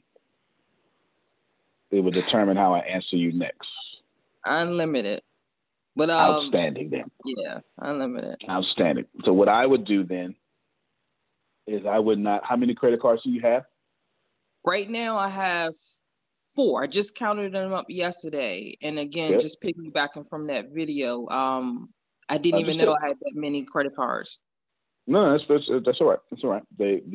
It will determine how I answer you next. Unlimited. But outstanding then. Yeah, unlimited. Outstanding. So what I would do then is I would not. How many credit cards do you have? Right now I have 4. I just counted them up yesterday. And again, just piggybacking from that video, I didn't even know I had that many credit cards. No, that's all right. That's all right.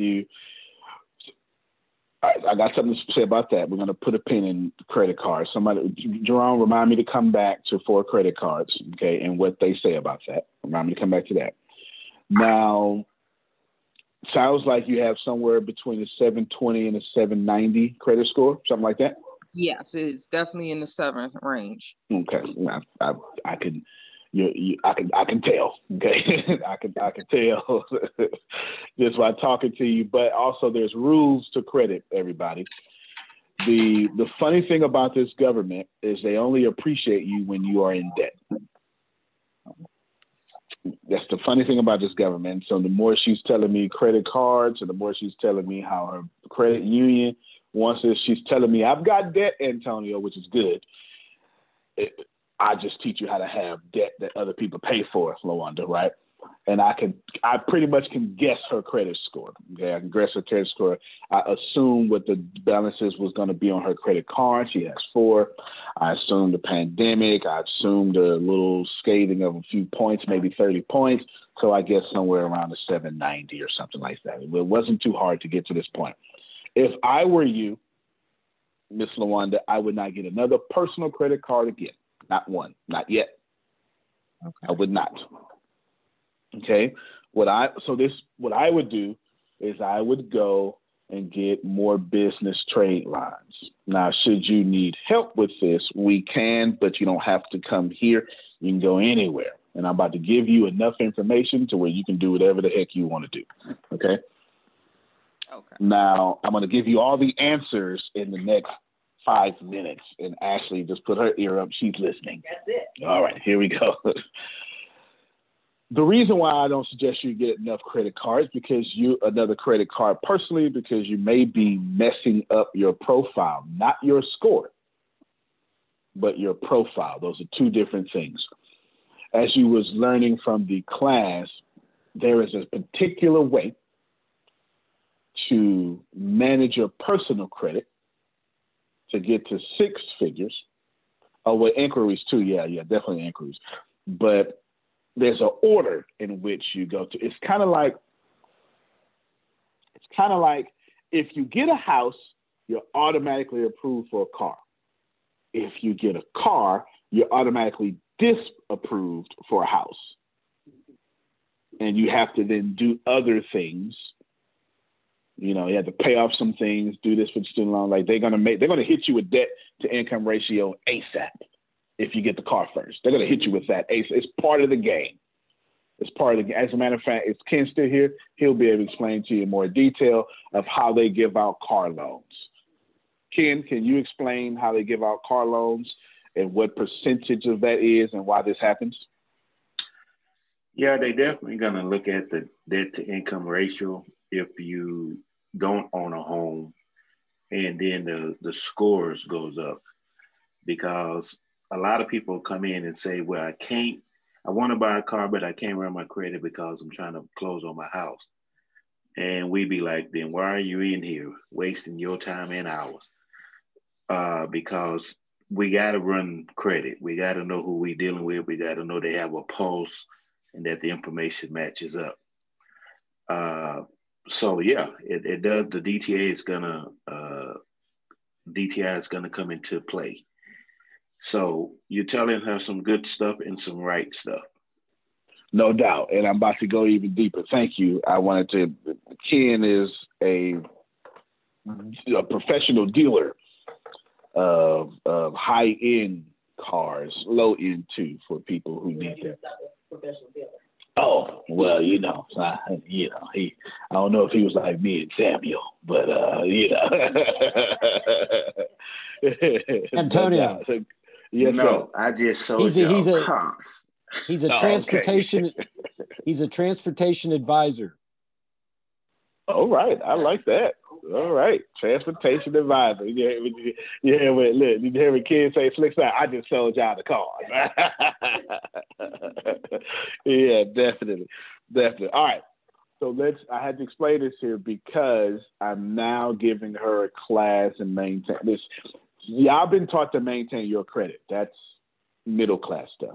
I got something to say about that. We're going to put a pin in credit cards. Jerome, remind me to come back to 4 credit cards, okay, and what they say about that. Remind me to come back to that. Now, sounds like you have somewhere between a 720 and a 790 credit score, something like that? Yes, it's definitely in the 7th range. Okay, I can tell. Okay, I can tell just by talking to you. But also, there's rules to credit, everybody. The funny thing about this government is they only appreciate you when you are in debt. That's the funny thing about this government. So the more she's telling me credit cards, and the more she's telling me how her credit union wants this, she's telling me I've got debt, Antonio, which is good. I just teach you how to have debt that other people pay for, LaWanda, right? And I pretty much can guess her credit score. Okay, I can guess her credit score. I assume what the balances was going to be on her credit card. She has 4. I assumed the pandemic. I assumed a little scathing of a few points, maybe 30 points. So I guess somewhere around a 790 or something like that. It wasn't too hard to get to this point. If I were you, Miss LaWanda, I would not get another personal credit card again. Not one, not yet. Okay. I would not. Okay. What I would do is I would go and get more business trade lines. Now, should you need help with this, we can, but you don't have to come here. You can go anywhere. And I'm about to give you enough information to where you can do whatever the heck you want to do. Okay. Okay. Now, I'm going to give you all the answers in the next 5 minutes, and Ashley just put her ear up. She's listening. That's it. All right, here we go. The reason why I don't suggest you get enough credit cards because another credit card personally, because you may be messing up your profile, not your score, but your profile. Those are 2 different things. As you was learning from the class, there is a particular way to manage your personal credit to get to 6 figures. Oh, well, inquiries too. Yeah, definitely inquiries. But there's an order in which you go to. It's kind of like if you get a house, you're automatically approved for a car. If you get a car, you're automatically disapproved for a house. And you have to then do other things You know, you have to pay off some things, do this for the student loan. Like they're gonna hit you with debt to income ratio ASAP if you get the car first. They're gonna hit you with that ASAP. It's part of the game. It's part of the game. As a matter of fact, is Ken still here? He'll be able to explain to you in more detail of how they give out car loans. Ken, can you explain how they give out car loans and what percentage of that is and why this happens? Yeah, they definitely gonna look at the debt to income ratio if you don't own a home, and then the scores goes up, because a lot of people come in and say, well, I want to buy a car, but I can't run my credit because I'm trying to close on my house. And we be like, then why are you in here wasting your time and ours? Because we got to run credit. We got to know who we dealing with. We got to know they have a pulse and that the information matches up. So yeah, it does. The DTI is gonna come into play. So you're telling her some good stuff and some right stuff. No doubt, and I'm about to go even deeper. Thank you. Ken is a professional dealer of high-end cars, low-end too, for people who need that. Professional dealer. Oh, well, I don't know if he was like me and Samuel, but Antonio. Yes, no, I just sold cars. He's a transportation. Okay. He's a transportation advisor. All right, I like that. All right, transportation advisor. Yeah, look, you hear me kids say, "Slick side, I just sold y'all the car." Yeah, definitely. All right, so I had to explain this here because I'm now giving her a class and maintain this. Y'all been taught to maintain your credit. That's middle class stuff.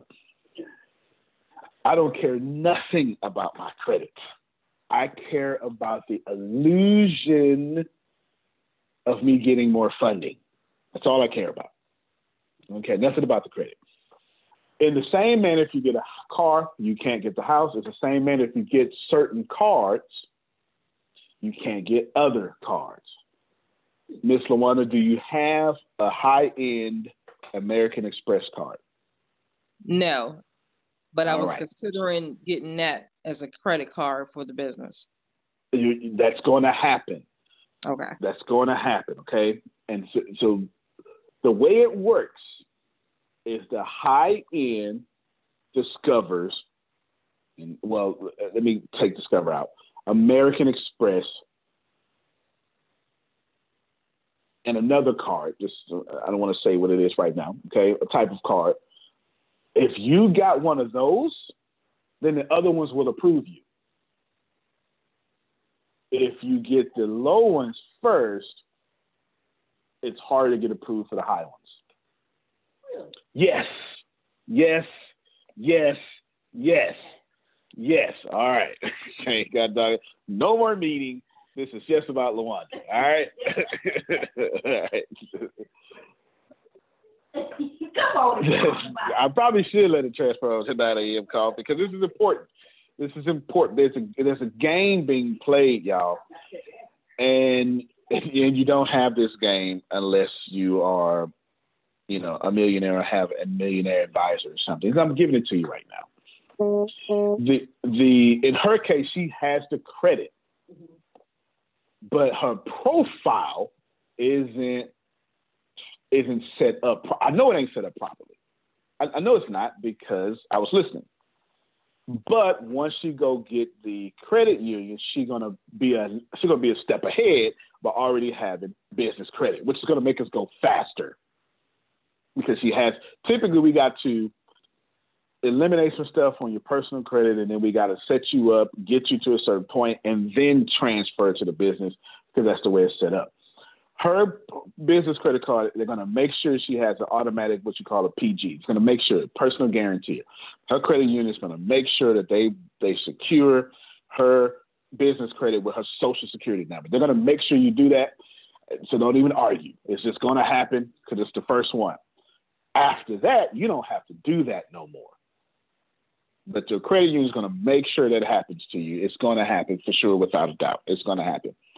I don't care nothing about my credit. I care about the illusion of me getting more funding. That's all I care about. Okay, nothing about the credit. In the same manner, if you get a car, you can't get the house. It's the same manner if you get certain cards, you can't get other cards. Miss LaWanda, do you have a high-end American Express card? No, but I was considering getting that as a credit card for the business. That's going to happen. Okay. That's going to happen, okay? And so the way it works is the high end discovers, and well, let me take Discover out, American Express, and another card, I don't want to say what it is right now, okay? A type of card. If you got one of those, then the other ones will approve you. If you get the low ones first, it's hard to get approved for the high ones. Really? Yes. All right. Okay, no more meeting. This is just about LaWanda. All right. All right. Come on. I probably should let it transfer over to 9 a.m. call because this is important. There's a game being played, y'all, and you don't have this game unless you are, a millionaire or have a millionaire advisor or something. I'm giving it to you right now. In her case, she has the credit, but her profile isn't set up. I know it ain't set up properly. I know it's not because I was listening. But once she go get the credit union, she's gonna be a step ahead by already having business credit, which is gonna make us go faster. Because typically we got to eliminate some stuff on your personal credit, and then we got to set you up, get you to a certain point, and then transfer to the business because that's the way it's set up. Her business credit card, they're going to make sure she has an automatic, what you call a PG. It's going to make sure, personal guarantee. Her credit union is going to make sure that they secure her business credit with her social security number. They're going to make sure you do that. So don't even argue. It's just going to happen because it's the first one. After that, you don't have to do that no more. But your credit union is going to make sure that happens to you. It's going to happen for sure, without a doubt. It's going to happen.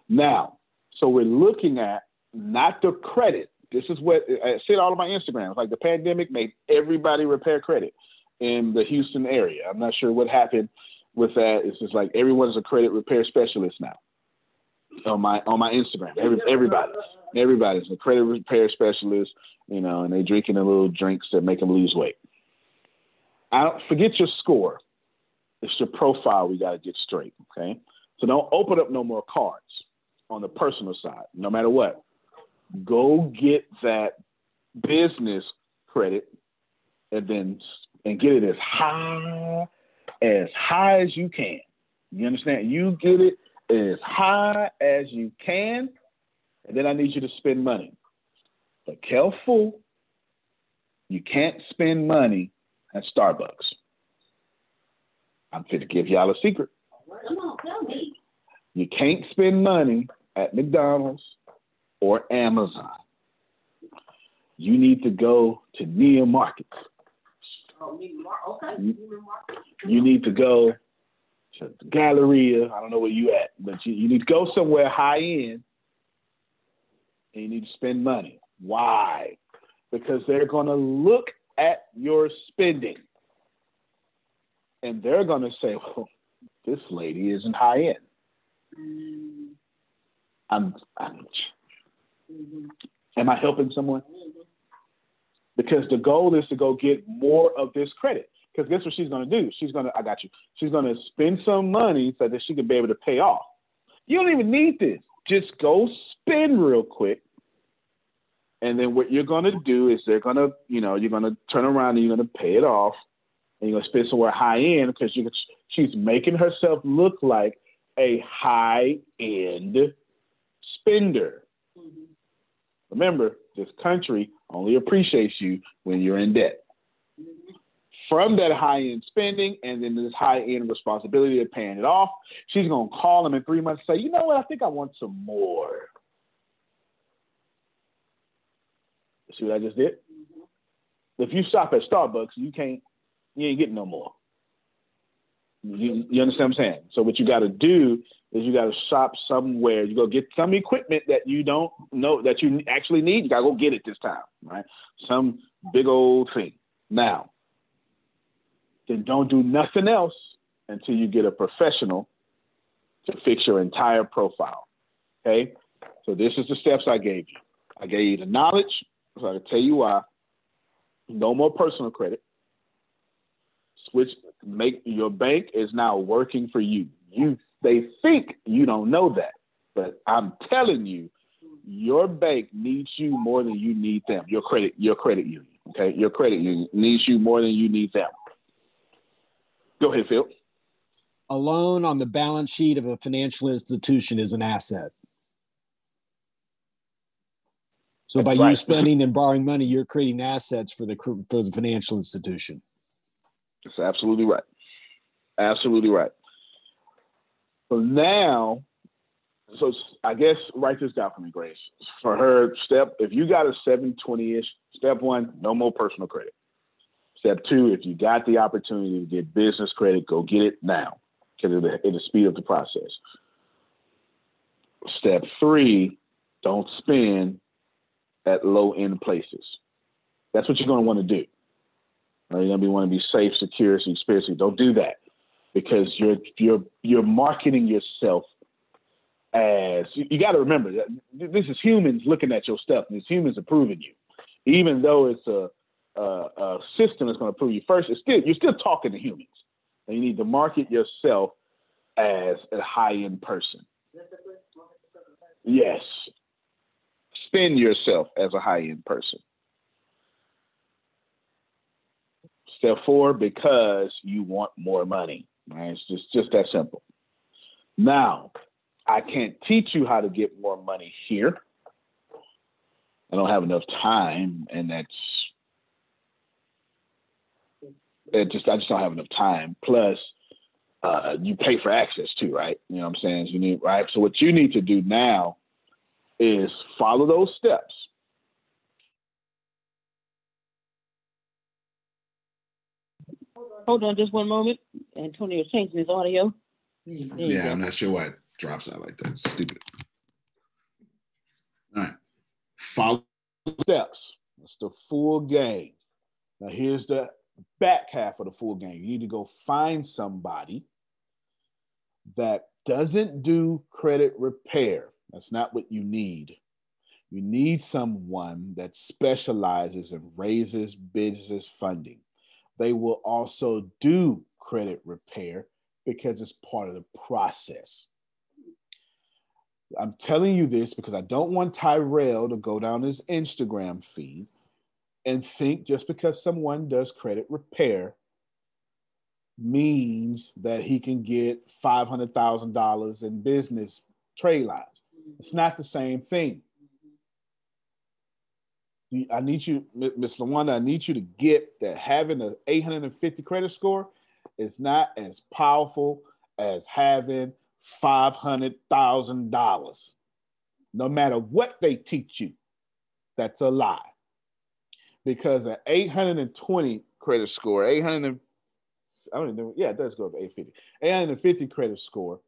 Now, so we're looking at not the credit. This is what I said all of my Instagrams. Like the pandemic made everybody repair credit in the Houston area. I'm not sure what happened with that. It's just like everyone's a credit repair specialist now on my Instagram. Everybody's a credit repair specialist, you know, and they drinking the little drinks that make them lose weight. Forget your score. It's your profile we got to get straight, okay? So don't open up no more cards on the personal side, no matter what. Go get that business credit and get it as high as you can. You understand? You get it as high as you can, and then I need you to spend money. But careful, you can't spend money at Starbucks. I'm fit to give y'all a secret. Come on, tell me. You can't spend money at McDonald's or Amazon. You need to go to Neiman Marcus. Oh, okay. You need to go to the Galleria. I don't know where you at, but you need to go somewhere high end, and you need to spend money. Why? Because they're going to look at your spending, and they're going to say, well, this lady isn't high end. Am I helping someone? Because the goal is to go get more of this credit. Because guess what she's going to do? She's going to spend some money so that she can be able to pay off. You don't even need this. Just go spend real quick. And then what you're going to do is you're going to turn around and you're going to pay it off. And you're going to spend somewhere high end because she's making herself look like a high end spender. Mm-hmm. Remember, this country only appreciates you when you're in debt. Mm-hmm. From that high-end spending and then this high-end responsibility of paying it off, she's going to call them in 3 months and say, you know what, I think I want some more. See what I just did? Mm-hmm. If you stop at Starbucks, you ain't getting no more. You understand what I'm saying? So what you got to do is you got to shop somewhere. You go get some equipment that you don't know that you actually need. You got to go get it this time, right? Some big old thing. Now, then don't do nothing else until you get a professional to fix your entire profile, okay? So this is the steps I gave you. I gave you the knowledge, so I can tell you why. No more personal credit. Make your bank is now working for you. They think you don't know that, but I'm telling you, your bank needs you more than you need them. Your credit union, okay? Your credit union needs you more than you need them. Go ahead, Phil. A loan on the balance sheet of a financial institution is an asset. So by you spending and borrowing money, you're creating assets for the financial institution. That's absolutely right. Absolutely right. So now, I guess write this down for me, Grace. For her, if you got a 720-ish, step one, no more personal credit. Step two, if you got the opportunity to get business credit, go get it now because it'll speed up the process. Step three, don't spend at low-end places. That's what you're going to want to do. You're going to want to be safe, secure, and expensive. Don't do that because you're marketing yourself as you got to remember that this is humans looking at your stuff, and it's humans approving you, even though it's a system that's going to approve you first. You're still talking to humans, and you need to market yourself as a high-end person. Yes, spend yourself as a high-end person. Step four, because you want more money. Right? It's just that simple. Now, I can't teach you how to get more money here. I don't have enough time, and I just don't have enough time. Plus, you pay for access too, right? You know what I'm saying? So what you need to do now is follow those steps. Hold on just one moment. Antonio's changing his audio. Yeah, I'm not sure why it drops out like that. It's stupid. Follow the steps. It's the full game. Now here's the back half of the full game. You need to go find somebody that doesn't do credit repair. That's not what you need. You need someone that specializes and raises business funding. They will also do credit repair because it's part of the process. I'm telling you this because I don't want Tyrell to go down his Instagram feed and think just because someone does credit repair means that he can get $500,000 in business trade lines. It's not the same thing. I need you, Ms. LaWanda, I need you to get that having an 850 credit score is not as powerful as having $500,000. No matter what they teach you, that's a lie. Because an 820 credit score, it does go up to 850. 850 credit score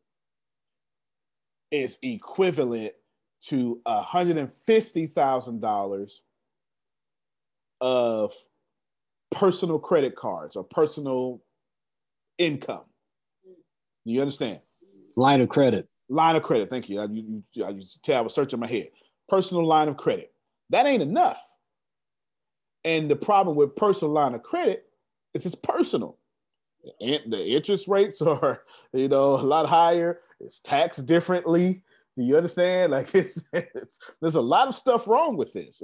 is equivalent to $150,000 of personal credit cards or personal income. Do you understand? Line of credit. Line of credit. Thank you. I was searching my head. Personal line of credit. That ain't enough. And the problem with personal line of credit is it's personal. The interest rates are, a lot higher. It's taxed differently. Do you understand? Like there's a lot of stuff wrong with this.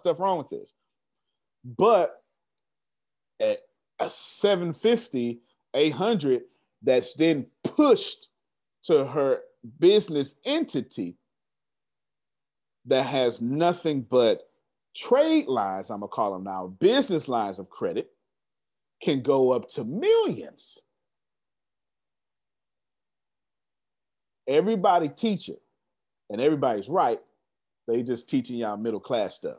But at a 750, 800, that's then pushed to her business entity that has nothing but trade lines, I'm gonna call them now, business lines of credit, can go up to millions. Everybody teach it, and everybody's right. They just teaching y'all middle class stuff.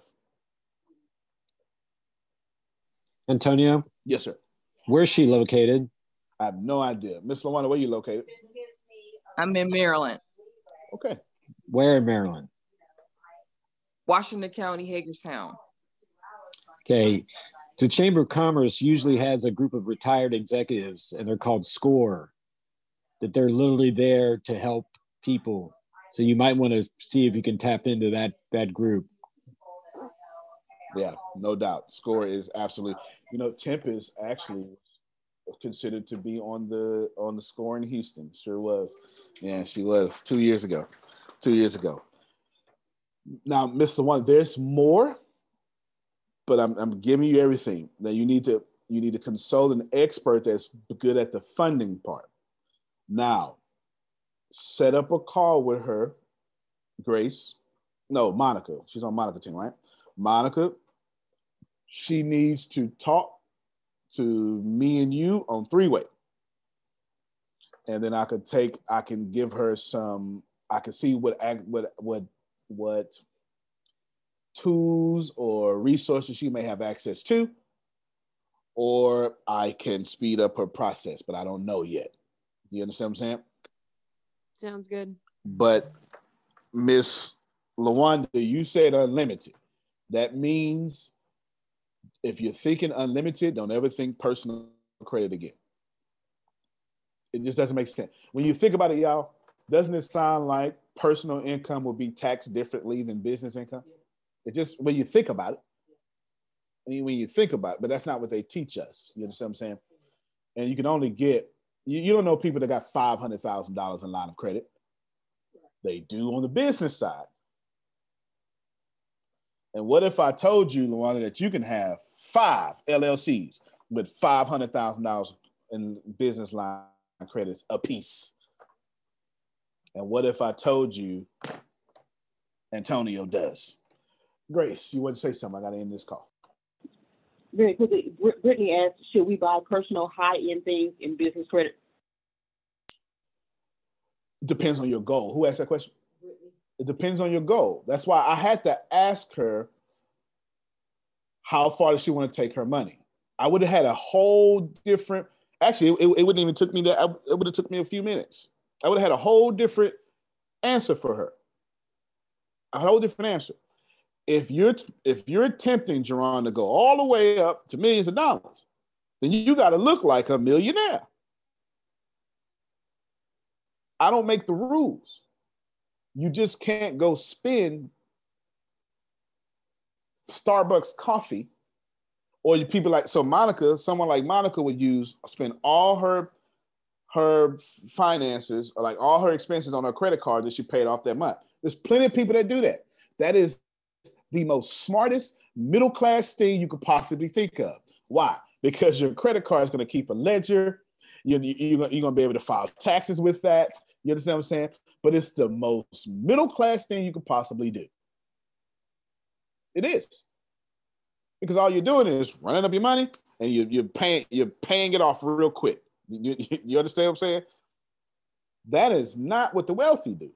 Antonio? Yes, sir. Where's she located? I have no idea. Miss LaWanda, where are you located? I'm in Maryland. Okay. Where in Maryland? Washington County, Hagerstown. Okay. The Chamber of Commerce usually has a group of retired executives, and they're called SCORE, that they're literally there to help people. So you might want to see if you can tap into that group. Yeah, no doubt. SCORE is absolutely, Tempest actually considered to be on the SCORE in Houston. Sure was. Yeah, she was 2 years ago. Now, Mr. One, there's more, but I'm giving you everything. Now you need to consult an expert that's good at the funding part. Now, set up a call with her, Grace. No, Monica. She's on Monica's team, right? Monica, she needs to talk to me and you on three-way. And then I can give her some, I can see what tools or resources she may have access to, or I can speed up her process, but I don't know yet. Do you understand what I'm saying? Sounds good. But Miss LaWanda, you said unlimited. That means if you're thinking unlimited, don't ever think personal credit again. It just doesn't make sense. When you think about it, y'all, doesn't it sound like personal income will be taxed differently than business income? It just, when you think about it, but that's not what they teach us. You understand what I'm saying? And you can only get, you don't know people that got $500,000 in line of credit. They do on the business side. And what if I told you, LaWanda, that you can have 5 LLCs with $500,000 in business line credits apiece? And what if I told you Antonio does? Grace, you want to say something? I got to end this call. Very quickly, Brittany asked, should we buy personal high-end things in business credit? It depends on your goal. Who asked that question? It depends on your goal. That's why I had to ask her how far does she want to take her money. I would have had a whole different, actually, it wouldn't even took me that, it would have took me a few minutes. I would have had a whole different answer for her. A whole different answer. if you're attempting, Jerron, to go all the way up to millions of dollars, then you got to look like a millionaire. I don't make the rules. You just can't go spend Starbucks coffee, or you people like, so Monica, someone like Monica would spend all her finances, or like all her expenses on her credit card that she paid off that month. There's plenty of people that do that. That is the most smartest middle-class thing you could possibly think of. Why? Because your credit card is going to keep a ledger. You're going to be able to file taxes with that. You understand what I'm saying? But it's the most middle-class thing you could possibly do. It is. Because all you're doing is running up your money and you're paying it off real quick. You understand what I'm saying? That is not what the wealthy do.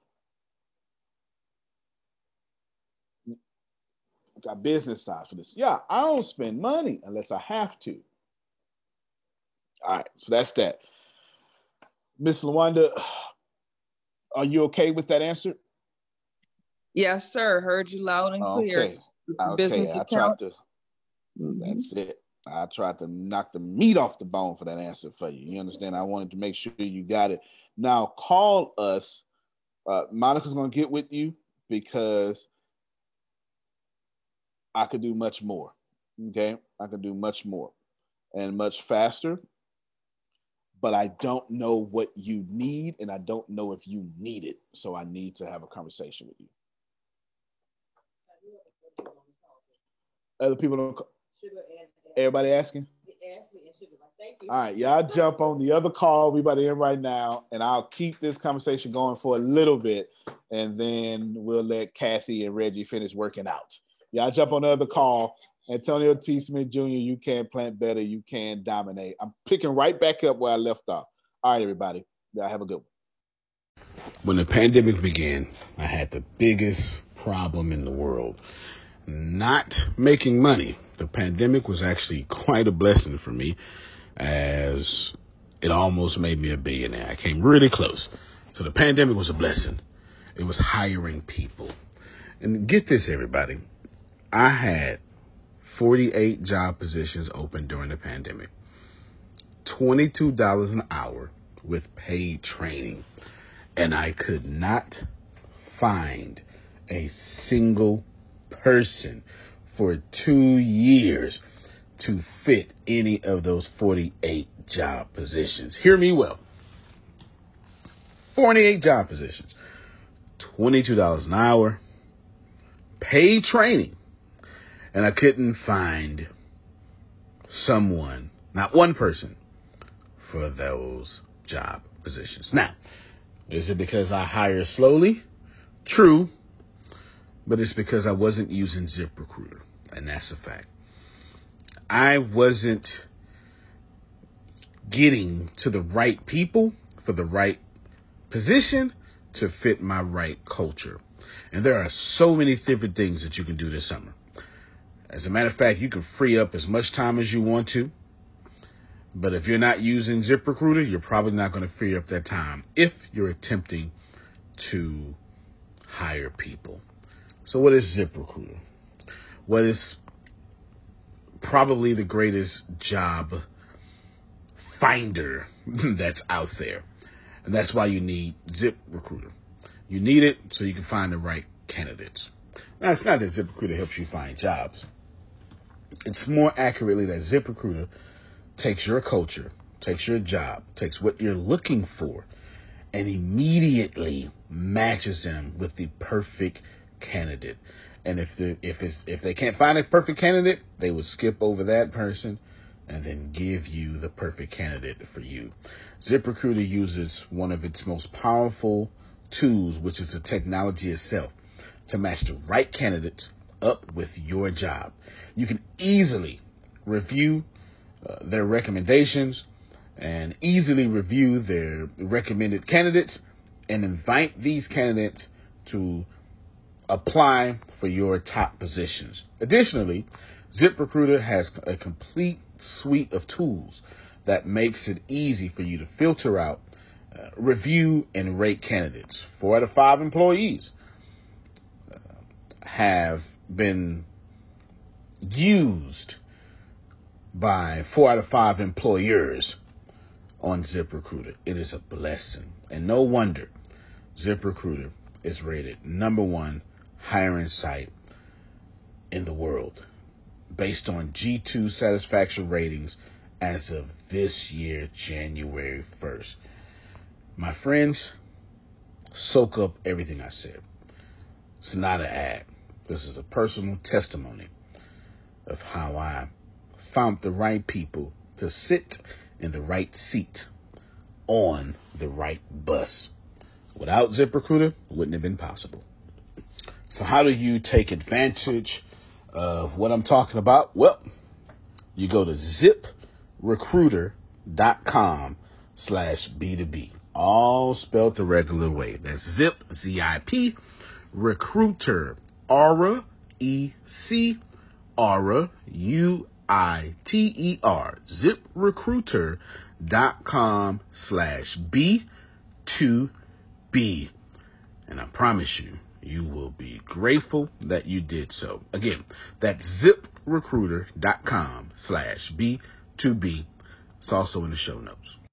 Got business side for this. Yeah, I don't spend money unless I have to. All right, so that's that. Miss LaWanda, are you okay with that answer? Yes, sir. Heard you loud and clear. Okay. I tried to. That's it. I tried to knock the meat off the bone for that answer for you. You understand? I wanted to make sure you got it. Now call us. Monica's going to get with you because I could do much more. Okay? I could do much more and much faster. But I don't know what you need, and I don't know if you need it. So I need to have a conversation with you. Other people don't. Everybody asking? All right, y'all jump on the other call. We about to end right now, and I'll keep this conversation going for a little bit, and then we'll let Kathy and Reggie finish working out. Y'all jump on the other call. Antonio T. Smith Jr., you can plant better. You can dominate. I'm picking right back up where I left off. All right, everybody. Y'all have a good one. When the pandemic began, I had the biggest problem in the world. Not making money. The pandemic was actually quite a blessing for me, as it almost made me a billionaire. I came really close. So the pandemic was a blessing. It was hiring people. And get this, everybody. I had 48 job positions open during the pandemic. $22 an hour with paid training. And I could not find a single person for 2 years to fit any of those 48 job positions. Hear me well. 48 job positions, $22 an hour, paid training, and I couldn't find someone, not one person, for those job positions. Now, is it because I hire slowly? True. But it's because I wasn't using ZipRecruiter, and that's a fact. I wasn't getting to the right people for the right position to fit my right culture. And there are so many different things that you can do this summer. As a matter of fact, you can free up as much time as you want to. But if you're not using ZipRecruiter, you're probably not going to free up that time if you're attempting to hire people. So what is ZipRecruiter? What is probably the greatest job finder that's out there? And that's why you need ZipRecruiter. You need it so you can find the right candidates. Now, it's not that ZipRecruiter helps you find jobs. It's more accurately that ZipRecruiter takes your culture, takes your job, takes what you're looking for, and immediately matches them with the perfect candidate. And if they can't find a perfect candidate, they will skip over that person and then give you the perfect candidate for you. ZipRecruiter uses one of its most powerful tools, which is the technology itself, to match the right candidates up with your job. You can easily review their recommendations and easily review their recommended candidates and invite these candidates to apply for your top positions. Additionally, ZipRecruiter has a complete suite of tools that makes it easy for you to filter out, review, and rate candidates. 4 out of 5 employees have been used by 4 out of 5 employers on ZipRecruiter. It is a blessing. And no wonder ZipRecruiter is rated #1 hiring site in the world based on G2 satisfaction ratings as of this year, January 1st. My friends, soak up everything I said. It's not an ad. This is a personal testimony of how I found the right people to sit in the right seat on the right bus. Without ZipRecruiter, it wouldn't have been possible. So how do you take advantage of what I'm talking about? Well, you go to ZipRecruiter.com/B2B. All spelled the regular way. That's Zip, Z-I-P, Recruiter, Aura, E-C, Aura, U-I-T-E-R, ZipRecruiter.com/B2B. And I promise you, you will be grateful that you did so. Again, that's ZipRecruiter.com/B2B. It's also in the show notes.